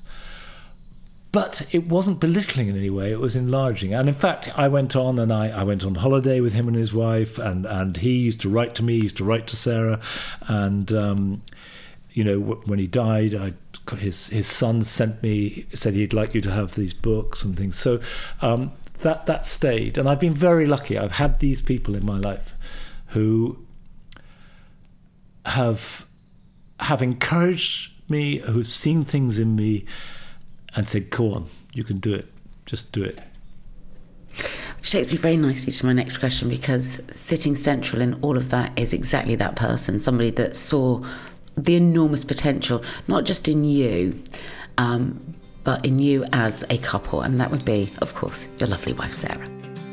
But it wasn't belittling in any way, it was enlarging. And in fact, I went on and I, I went on holiday with him and his wife, and, and he used to write to me, he used to write to Sarah. And, um, you know, w- when he died, I, his, his son sent me, said he'd like you to have these books and things. So um, that, that stayed. And I've been very lucky. I've had these people in my life who have have encouraged me, who've seen things in me and said, go on, you can do it, just do it. Which takes me very nicely to my next question, because sitting central in all of that is exactly that person, somebody that saw the enormous potential, not just in you, um, but in you as a couple. And that would be, of course, your lovely wife, Sarah.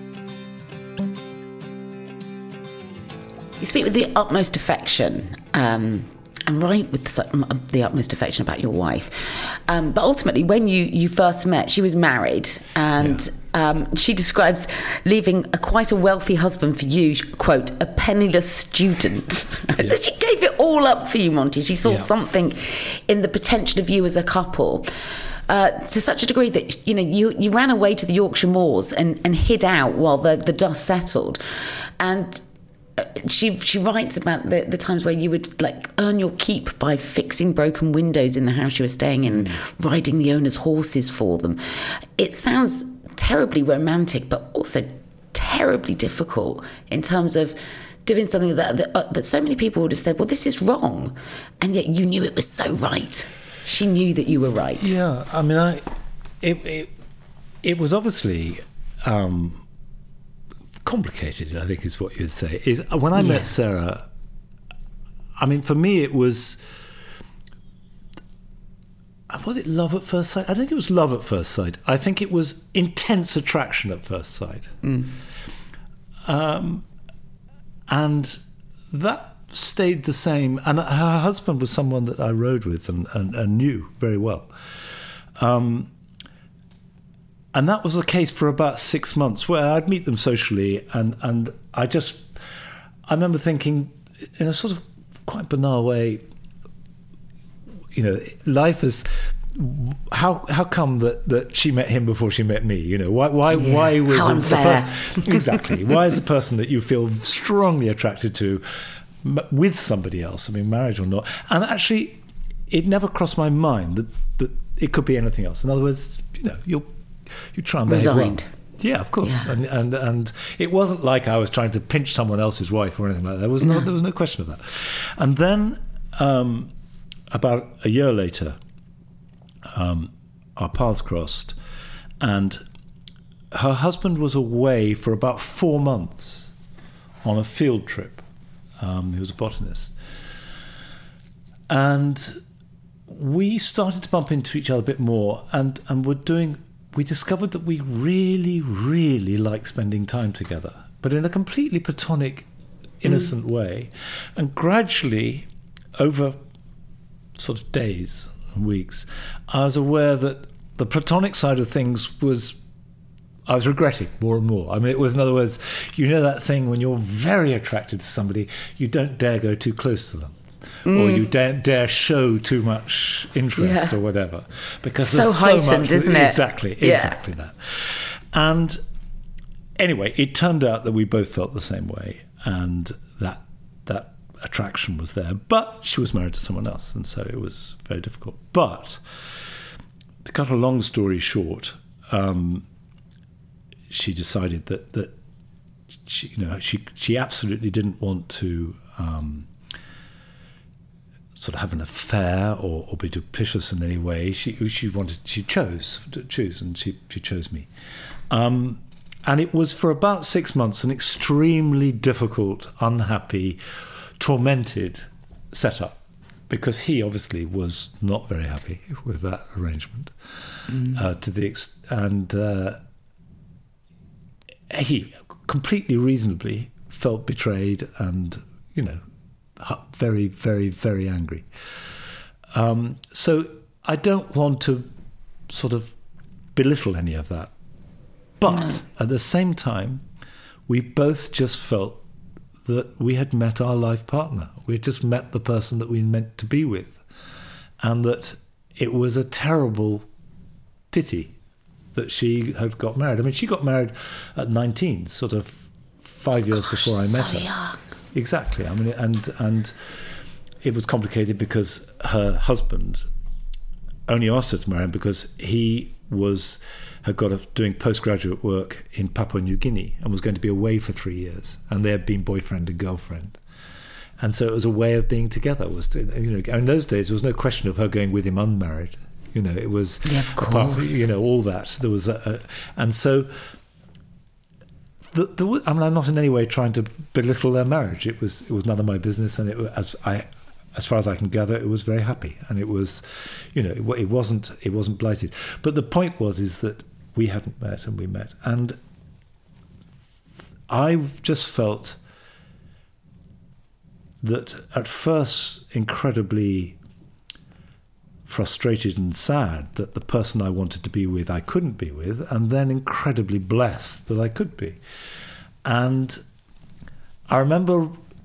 You speak with the utmost affection, um, and write with the, the utmost affection about your wife. Um, but ultimately, when you, you first met, she was married, and yeah. um, she describes leaving a quite a wealthy husband for you, quote, a penniless student. Yeah. So she gave it all up for you, Monty. She saw yeah. something in the potential of you as a couple. Uh, to such a degree that, you know, you, you ran away to the Yorkshire moors and, and hid out while the, the dust settled. And She she writes about the, the times where you would like earn your keep by fixing broken windows in the house you were staying in, mm. riding the owner's horses for them. It sounds terribly romantic, but also terribly difficult in terms of doing something that that, uh, that so many people would have said, well, this is wrong, and yet you knew it was so right. She knew that you were right. Yeah, I mean, I it it, it was obviously. Um, complicated, I think is what you'd say. Is when I yeah. met Sarah, I mean, for me it was was it love at first sight? I think it was love at first sight. I think it was intense attraction at first sight. Mm. Um, and that stayed the same. And her husband was someone that I rode with and, and, and knew very well. Um And that was the case for about six months, where I'd meet them socially, and, and I just, I remember thinking, in a sort of quite banal way, you know, life is, how how come that, that she met him before she met me? You know, why why yeah, why was how the, the person, exactly? Why is the person that you feel strongly attracted to with somebody else? I mean, marriage or not? And actually, it never crossed my mind that that it could be anything else. In other words, you know, you're You try and behave Resigned. well. Yeah, of course. Yeah. And, and and it wasn't like I was trying to pinch someone else's wife or anything like that. There was no, no. there was no question of that. And then um, about a year later, um, our paths crossed, and her husband was away for about four months on a field trip. Um, he was a botanist. And we started to bump into each other a bit more, and, and we're doing... we discovered that we really, really like spending time together, but in a completely platonic, innocent mm. way. And gradually, over sort of days and weeks, I was aware that the platonic side of things was, I was regretting more and more. I mean, it was, in other words, you know that thing when you're very attracted to somebody, you don't dare go too close to them. Mm. Or you dare, dare show too much interest yeah. or whatever, because so there's so heightened, much, isn't it? Exactly, yeah. exactly that. And anyway, it turned out that we both felt the same way, and that that attraction was there. But she was married to someone else, and so it was very difficult. But to cut a long story short, um, she decided that that she, you know, she she absolutely didn't want to. Um, sort of have an affair or, or be duplicitous in any way. She she wanted she chose to choose, and she she chose me. Um, and it was for about six months an extremely difficult, unhappy, tormented setup, because he obviously was not very happy with that arrangement. Mm. Uh, to the ex- and uh, he completely reasonably felt betrayed, and you know. Very, very, very angry. Um, so I don't want to sort of belittle any of that. But no. at the same time, we both just felt that we had met our life partner. We had just met the person that we meant to be with. And that it was a terrible pity that she had got married. I mean, she got married at nineteen, sort of five years Gosh, before I met so her. Young. Exactly. I mean, and and it was complicated because her husband only asked her to marry him because he was had got a, doing postgraduate work in Papua New Guinea and was going to be away for three years, and they had been boyfriend and girlfriend. And so it was a way of being together. It was to, you know, in those days there was no question of her going with him unmarried. You know, it was yeah, of course. Apart from, you know, all that. There was, a, a, and so. The, the, I mean, I'm not in any way trying to belittle their marriage. It was it was none of my business, and it as I, as far as I can gather, it was very happy, and it was, you know, it, it wasn't it wasn't blighted. But the point was is that we hadn't met, and we met, and I just felt that at first incredibly frustrated and sad that the person I wanted to be with I couldn't be with, and then incredibly blessed that I could be. And I remember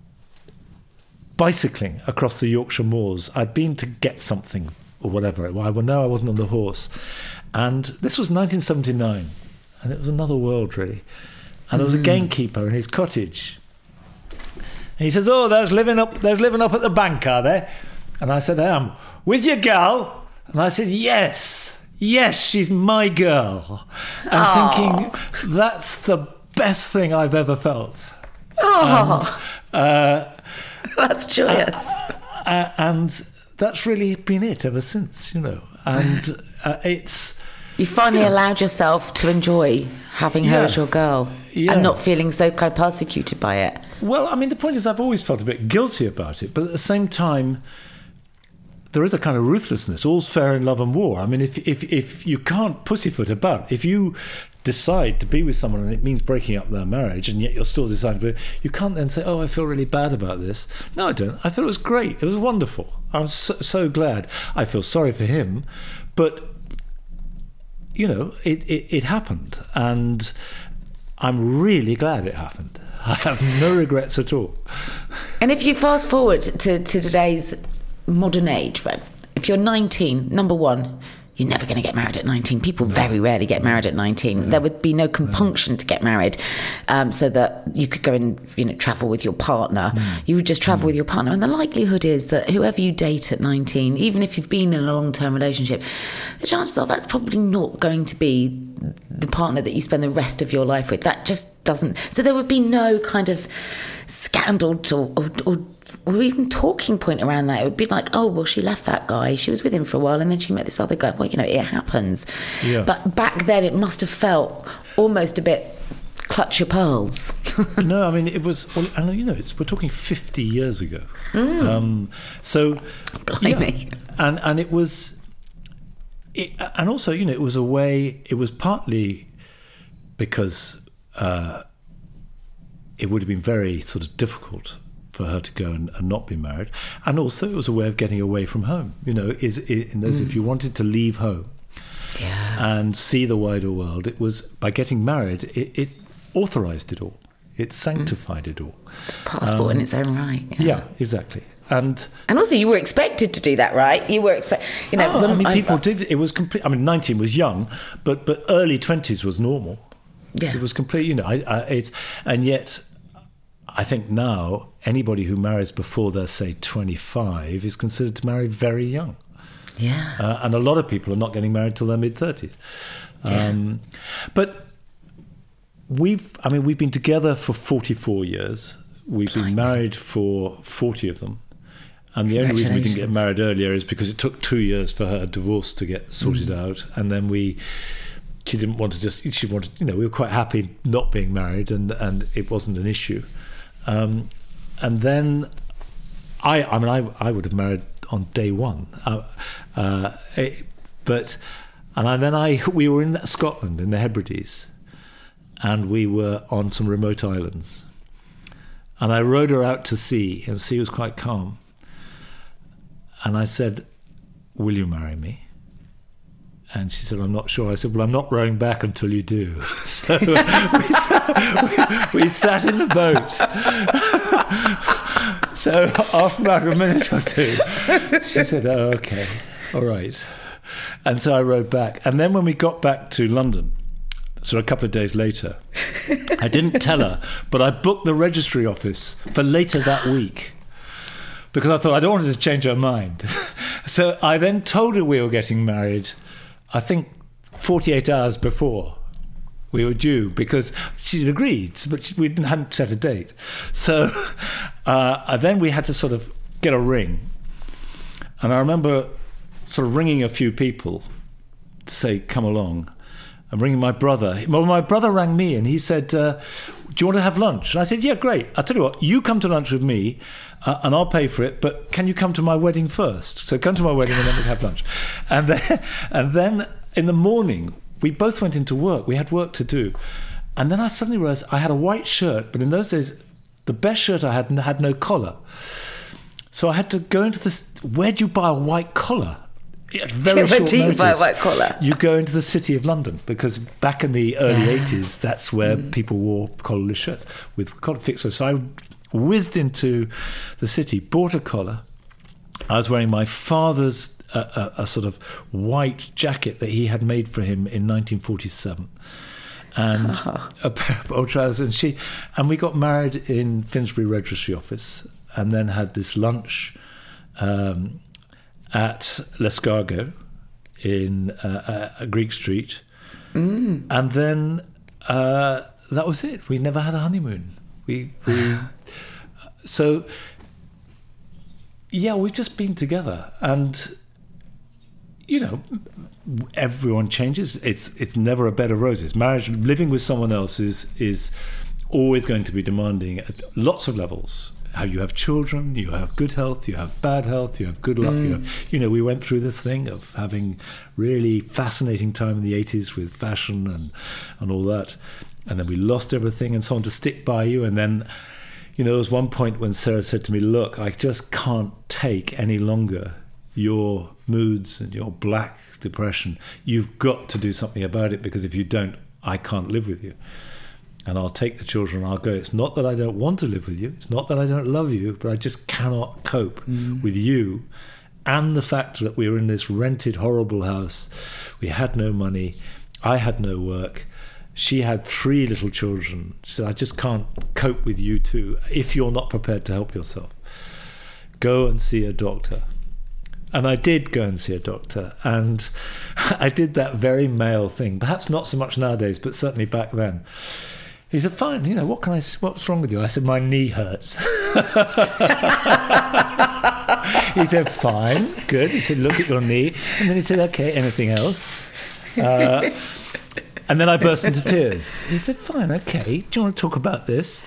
bicycling across the Yorkshire moors. I'd been to get something or whatever. I know I wasn't on the horse. And this was nineteen seventy-nine, and it was another world, really. And there was a gamekeeper in his cottage. And he says, "Oh, there's living up there's living up at the bank, are there?" And I said, "I am. With your girl?" And I said, "Yes, yes, she's my girl." And Aww. thinking, that's the best thing I've ever felt. Oh, and, uh, that's joyous. Uh, uh, and that's really been it ever since, you know. And uh, it's... You finally you know, allowed yourself to enjoy having her yeah, as your girl yeah. and not feeling so kind of persecuted by it. Well, I mean, the point is I've always felt a bit guilty about it, but at the same time, there is a kind of ruthlessness. All's fair in love and war. I mean, if if if you can't pussyfoot about, if you decide to be with someone and it means breaking up their marriage, and yet you're still deciding to be, you can't then say, "Oh, I feel really bad about this." No, I don't. I thought it was great. It was wonderful. I was so, so glad. I feel sorry for him, but you know, it, it, it happened, and I'm really glad it happened. I have no regrets at all. And if you fast forward to, to today's modern age, right? If you're nineteen, number one, you're never going to get married at nineteen. People very rarely get married at nineteen. Yeah. There would be no compunction to get married, um, so that you could go and, you know, travel with your partner. Mm. You would just travel mm. with your partner, and the likelihood is that whoever you date at nineteen, even if you've been in a long-term relationship, the chances are that's probably not going to be the partner that you spend the rest of your life with. That just doesn't. So there would be no kind of scandal to, or, or or even talking point around that. It would be like, oh, well, she left that guy, she was with him for a while, and then she met this other guy. Well, you know, it happens. Yeah. But back then it must have felt almost a bit clutch your pearls. No, I mean, it was, well, and you know, it's, we're talking fifty years ago. Mm. Um, so, Blimey. Yeah, and, and it was, it, and also, you know, it was a way, it was partly because uh, it would have been very sort of difficult for her to go and, and not be married, and also it was a way of getting away from home. You know, is in those mm. if you wanted to leave home, yeah. and see the wider world, it was by getting married. It, it authorised it all. It sanctified mm. it all. It's a passport um, in its own right. Yeah, yeah exactly. And and also you were expected to do that, right? You were expect. You know, oh, I mean, I, people I, did. It was complete. I mean, nineteen was young, but but early twenties was normal. Yeah, it was complete. You know, I, I, it's and yet. I think now anybody who marries before they're, say, twenty-five is considered to marry very young. Yeah. Uh, and a lot of people are not getting married till their mid-thirties. Um, yeah. But we've, I mean, we've been together for forty-four years. We've Blimey. been married for forty of them. And the only reason we didn't get married earlier is because it took two years for her divorce to get sorted mm. out. And then we... She didn't want to just... She wanted... You know, we were quite happy not being married, and, and it wasn't an issue. Um, and then I, I mean, I, I would have married on day one. Uh, uh, it, but, and I, then I, we were in Scotland, in the Hebrides, and we were on some remote islands. And I rowed her out to sea, and the sea was quite calm. And I said, "Will you marry me?" And she said, "I'm not sure." I said, "Well, I'm not rowing back until you do." So we, sat, we, we sat in the boat. So after about a minute or two, she said, "Oh, okay, all right." And so I rowed back. And then when we got back to London, so a couple of days later, I didn't tell her, but I booked the registry office for later that week because I thought I don't want her to change her mind. So I then told her we were getting married, I think forty-eight hours before we were due, because she'd agreed, but we hadn't set a date. So, Uh, and then we had to sort of get a ring. And I remember sort of ringing a few people to say, come along. I'm ringing my brother. Well, my brother rang me and he said, uh, do you want to have lunch? And I said, yeah, great. I'll tell you what, you come to lunch with me uh, and I'll pay for it, but can you come to my wedding first? So come to my wedding and then we'll have lunch. And then, and then in the morning, we both went into work. We had work to do. And then I suddenly realised I had a white shirt, but in those days, the best shirt I had had no collar. So I had to go into this, where do you buy a white collar? At very Where short do you notice, buy a white collar? You go into the city of London, because back in the early Yeah. eighties, that's where mm. people wore collarless shirts with collar fixers. So I whizzed into the city, bought a collar. I was wearing my father's uh, a, a sort of white jacket that he had made for him in nineteen forty-seven. And oh. a pair of old trousers, and she, and we got married in Finsbury Registry Office, and then had this lunch um, at L'Escargot in uh, uh, Greek Street, mm. and then uh, that was it. We never had a honeymoon. We, we so yeah, we've just been together, and you know, everyone changes. It's it's never a bed of roses. Marriage, living with someone else is is always going to be demanding at lots of levels. How you have children, you have good health, you have bad health, you have good luck. Mm. You, have, you know, we went through this thing of having really fascinating time in the eighties with fashion and and all that, and then we lost everything and someone to stick by you. And then, you know, there was one point when Sarah said to me, "Look, I just can't take any longer your moods and your black depression. You've got to do something about it, because if you don't, I can't live with you. And I'll take the children, I'll go. It's not that I don't want to live with you. It's not that I don't love you, but I just cannot cope mm. with you and the fact that we were in this rented, horrible house. We had no money. I had no work. She had three little children. She said, I just can't cope with you too if you're not prepared to help yourself. Go and see a doctor." And I did go and see a doctor, and I did that very male thing, perhaps not so much nowadays, but certainly back then. He said, "Fine, you know, what can I? What's wrong with you?" I said, "My knee hurts." He said, "Fine, good." He said, "Look at your knee," and then he said, "Okay, anything else?" Uh, and then I burst into tears. He said, "Fine, okay. Do you want to talk about this?"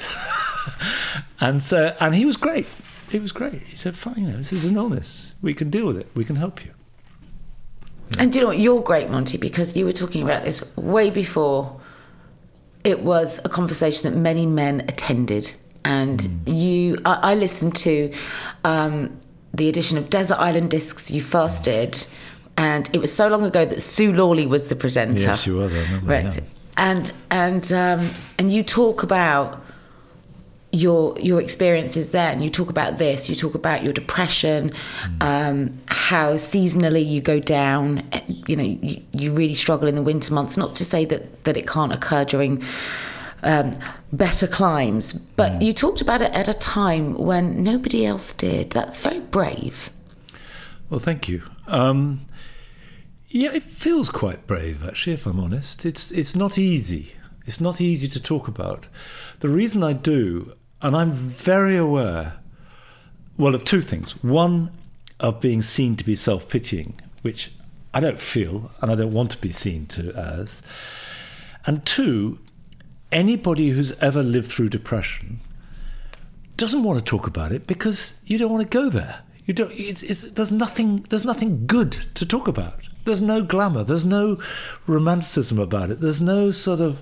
and so, and he was great. He was great. He said, "Fine, you know, this is an illness. We can deal with it. We can help you." Yeah. And you know what? You're great, Monty, because you were talking about this way before it was a conversation that many men attended. And mm. you, I, I listened to um, the edition of Desert Island Discs you first did, and it was so long ago that Sue Lawley was the presenter. Yes, she was. I remember. Right. Yeah. And and um, and you talk about your your experiences there, and you talk about this, you talk about your depression, mm. um, how seasonally you go down, you know, you, you really struggle in the winter months, not to say that, that it can't occur during um, better climes, but mm. you talked about it at a time when nobody else did. That's very brave. Well, thank you. Um, yeah, it feels quite brave, actually, if I'm honest. It's it's not easy. It's not easy to talk about. The reason I do, and I'm very aware, well, of two things. One, of being seen to be self-pitying, which I don't feel, and I don't want to be seen to as. And two, anybody who's ever lived through depression doesn't want to talk about it because you don't want to go there. You don't. It's, it's, there's nothing. There's nothing good to talk about. There's no glamour. There's no romanticism about it. There's no sort of.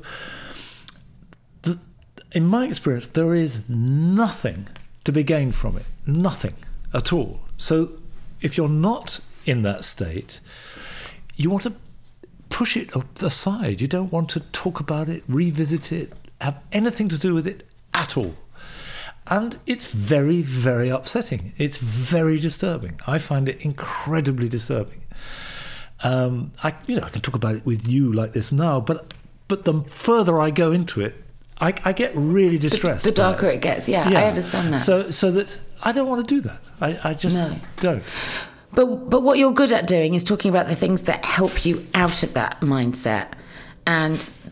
The, in my experience, there is nothing to be gained from it. Nothing at all. So, if you're not in that state, you want to push it aside. You don't want to talk about it, revisit it, have anything to do with it at all. And it's very, very upsetting. It's very disturbing. I find it incredibly disturbing. Um, I, you know, I can talk about it with you like this now, but but the further I go into it, I, I get really distressed. The, the darker it. it gets. Yeah, yeah, I understand that. So, so that I don't want to do that. I, I just no. don't. But but what you're good at doing is talking about the things that help you out of that mindset. And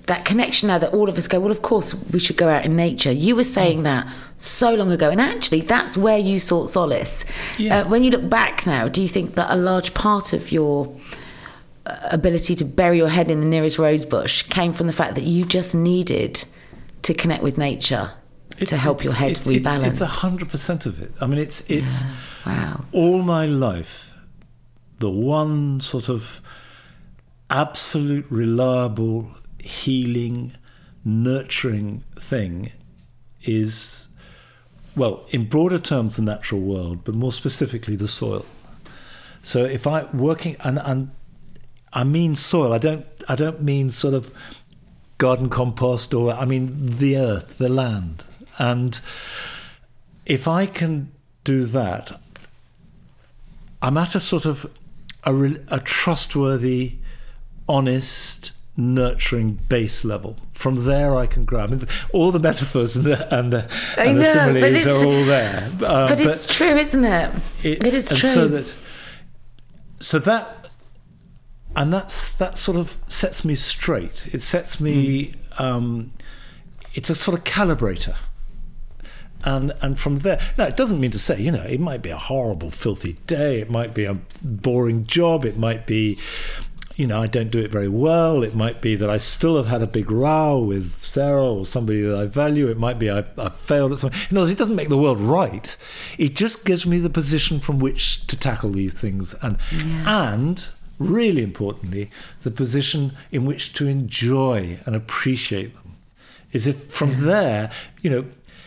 that connection now that all of us go, well, of course we should go out in nature. You were saying mm. that so long ago, and actually that's where you sought solace. Yeah. Uh, when you look back now, do you think that a large part of your ability to bury your head in the nearest rose bush came from the fact that you just needed to connect with nature it's, to help your head it's, rebalance? It's a hundred percent of it. I mean, it's it's yeah. wow. all my life, the one sort of absolute reliable, healing, nurturing thing is, well, in broader terms, the natural world, but more specifically, the soil. So if I working and and I mean soil, I don't I don't mean sort of garden compost, or I mean the earth, the land. And if I can do that, I'm at a sort of a, a trustworthy, honest, nurturing base level. From there I can grow. I mean, all the metaphors and the, and the, and the know, similes are all there. Uh, but it's but true, isn't it? It's, it is and true. So that, so that, and that's that sort of sets me straight. It sets me. Mm. Um, it's a sort of calibrator. And and from there, now it doesn't mean to say, you know, it might be a horrible, filthy day. It might be a boring job. It might be, you know, I don't do it very well. It might be that I still have had a big row with Sarah or somebody that I value. It might be I, I failed at something. In other words, it doesn't make the world right. It just gives me the position from which to tackle these things. And yeah. and really importantly, the position in which to enjoy and appreciate them. Is if from yeah. there, you know,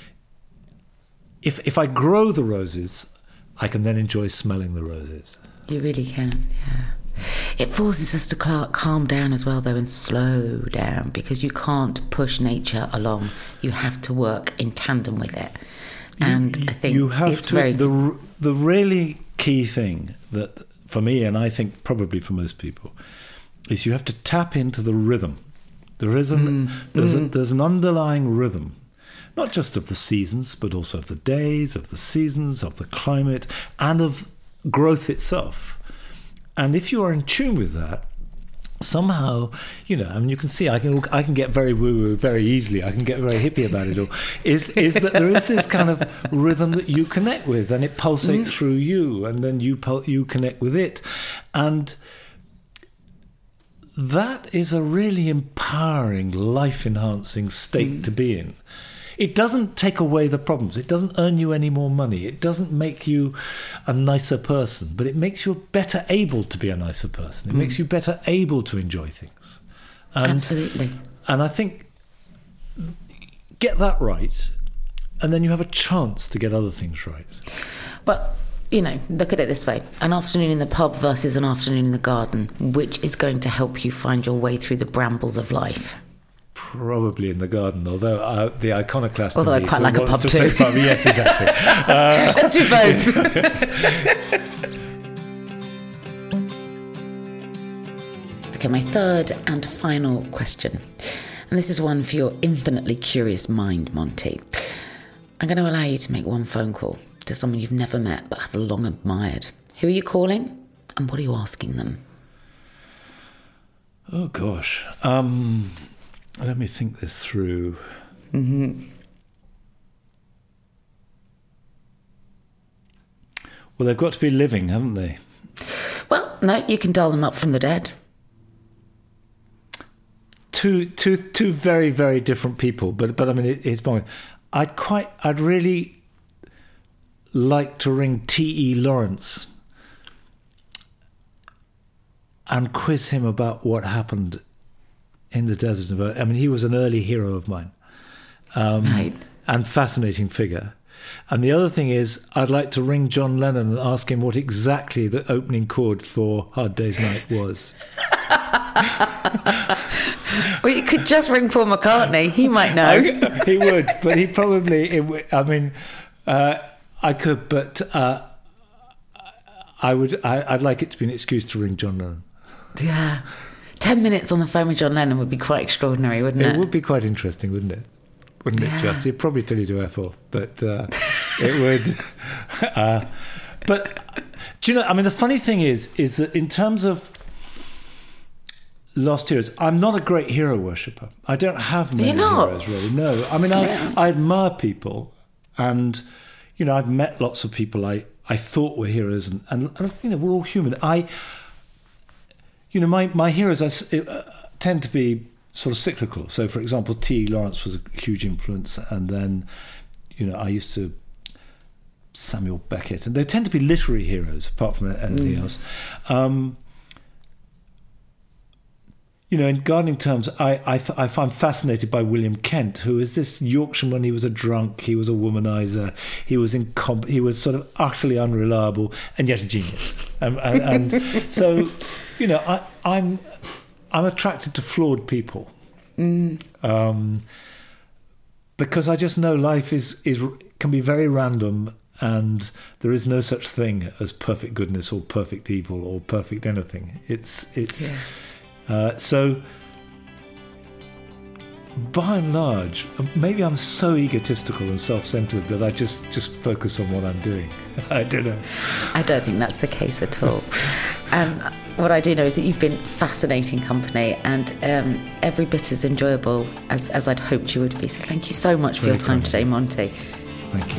If if I grow the roses, I can then enjoy smelling the roses. You really can, yeah. It forces us to calm down as well, though, and slow down, because you can't push nature along. You have to work in tandem with it. And you, I think you have it's to. very... The the really key thing that for me, and I think probably for most people, is you have to tap into the rhythm. There is an mm. there's mm. a, there's an underlying rhythm. Not just of the seasons, but also of the days, of the seasons, of the climate, and of growth itself. And if you are in tune with that, somehow, you know, I mean, you can see I can I can get very woo-woo very easily. I can get very hippie about it all. Is is that there is this kind of rhythm that you connect with, and it pulsates mm. through you, and then you pul- you connect with it, and that is a really empowering, life-enhancing state mm. to be in. It doesn't take away the problems. It doesn't earn you any more money. It doesn't make you a nicer person, but it makes you better able to be a nicer person. It mm. makes you better able to enjoy things. And, Absolutely. And I think get that right, and then you have a chance to get other things right. But, you know, look at it this way. An afternoon in the pub versus an afternoon in the garden. Which is going to help you find your way through the brambles of life? Probably in the garden, although uh, the iconoclast. Although I quite like a pub to too. Pub. Yes, exactly. Uh, Let's do both. Okay, my third and final question, and this is one for your infinitely curious mind, Monty. I'm going to allow you to make one phone call to someone you've never met but have long admired. Who are you calling, and what are you asking them? Oh gosh. Um, Let me think this through. Mm-hmm. Well, they've got to be living, haven't they? Well, no, you can dial them up from the dead. Two, two, two very, very different people. But, but I mean, it, it's my. I'd quite, I'd really like to ring T E Lawrence and quiz him about what happened in the desert of. I mean, he was an early hero of mine, um, right. and fascinating figure. And the other thing is, I'd like to ring John Lennon and ask him what exactly the opening chord for Hard Day's Night was. Well, you could just ring Paul McCartney. He might know. I, he would, but he probably. It w- I mean, uh, I could, but uh, I would. I, I'd like it to be an excuse to ring John Lennon. Yeah. Ten minutes on the phone with John Lennon would be quite extraordinary, wouldn't it? It would be quite interesting, wouldn't it? Wouldn't yeah. it just? He'd probably tell you to F off, but uh, it would. Uh, but, do you know, I mean, the funny thing is, is that in terms of lost heroes. I'm not a great hero worshipper. I don't have many You're not? heroes, really. No. I mean, Yeah. I, I admire people, and, you know, I've met lots of people I, I thought were heroes, and, and, and, you know, we're all human. I, you know, my, my heroes I, uh, tend to be sort of cyclical. So, for example, T E Lawrence was a huge influence, and then, you know, I used to Samuel Beckett, and they tend to be literary heroes apart from anything mm. else. Um, you know, in gardening terms, I, I, I find fascinated by William Kent, who is this Yorkshireman. He was a drunk, he was a womanizer, he was incomp- he was sort of utterly unreliable, and yet a genius. Um, and, and so, you know, I, I'm I'm attracted to flawed people, mm. um, because I just know life is is can be very random. And there is no such thing as perfect goodness or perfect evil or perfect anything. It's it's yeah. uh, so. By and large, maybe I'm so egotistical and self-centered that I just, just focus on what I'm doing. I don't know. I don't think that's the case at all. um, what I do know is that you've been fascinating company, and um, every bit as enjoyable as, as I'd hoped you would be. So thank you so much it's for your time today, Monty. Thank you.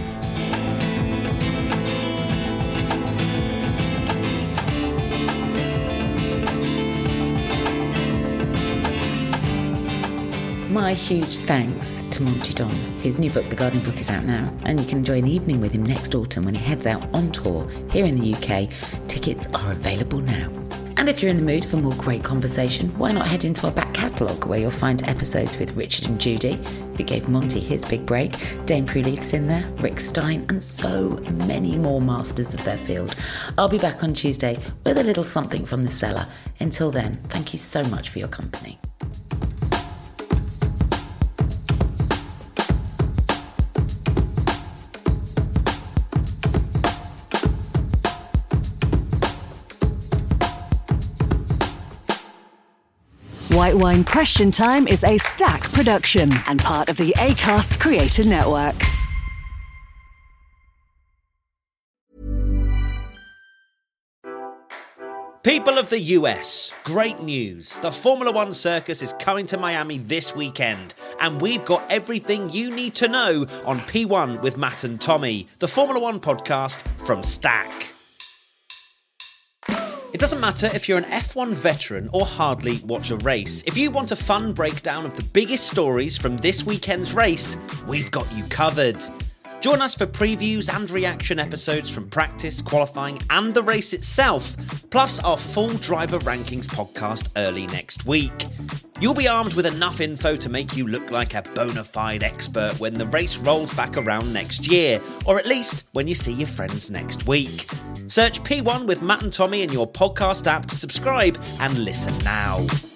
My huge thanks to Monty Don, whose new book, The Gardening Book, is out now, and you can enjoy an evening with him next autumn when he heads out on tour here in the U K. Tickets are available now. And if you're in the mood for more great conversation, why not head into our back catalogue, where you'll find episodes with Richard and Judy, who gave Monty his big break, Dame Prue Leith's in there, Rick Stein, and so many more masters of their field. I'll be back on Tuesday with a little something from the cellar. Until then, thank you so much for your company. White Wine Question Time is a Stack production and part of the Acast Creator Network. People of the U S, great news. The Formula One circus is coming to Miami this weekend, and we've got everything you need to know on P one with Matt and Tommy, the Formula One podcast from Stack. It doesn't matter if you're an F one veteran or hardly watch a race. If you want a fun breakdown of the biggest stories from this weekend's race, we've got you covered. Join us for previews and reaction episodes from practice, qualifying and the race itself, plus our full driver rankings podcast early next week. You'll be armed with enough info to make you look like a bona fide expert when the race rolls back around next year, or at least when you see your friends next week. Search P one with Matt and Tommy in your podcast app to subscribe and listen now.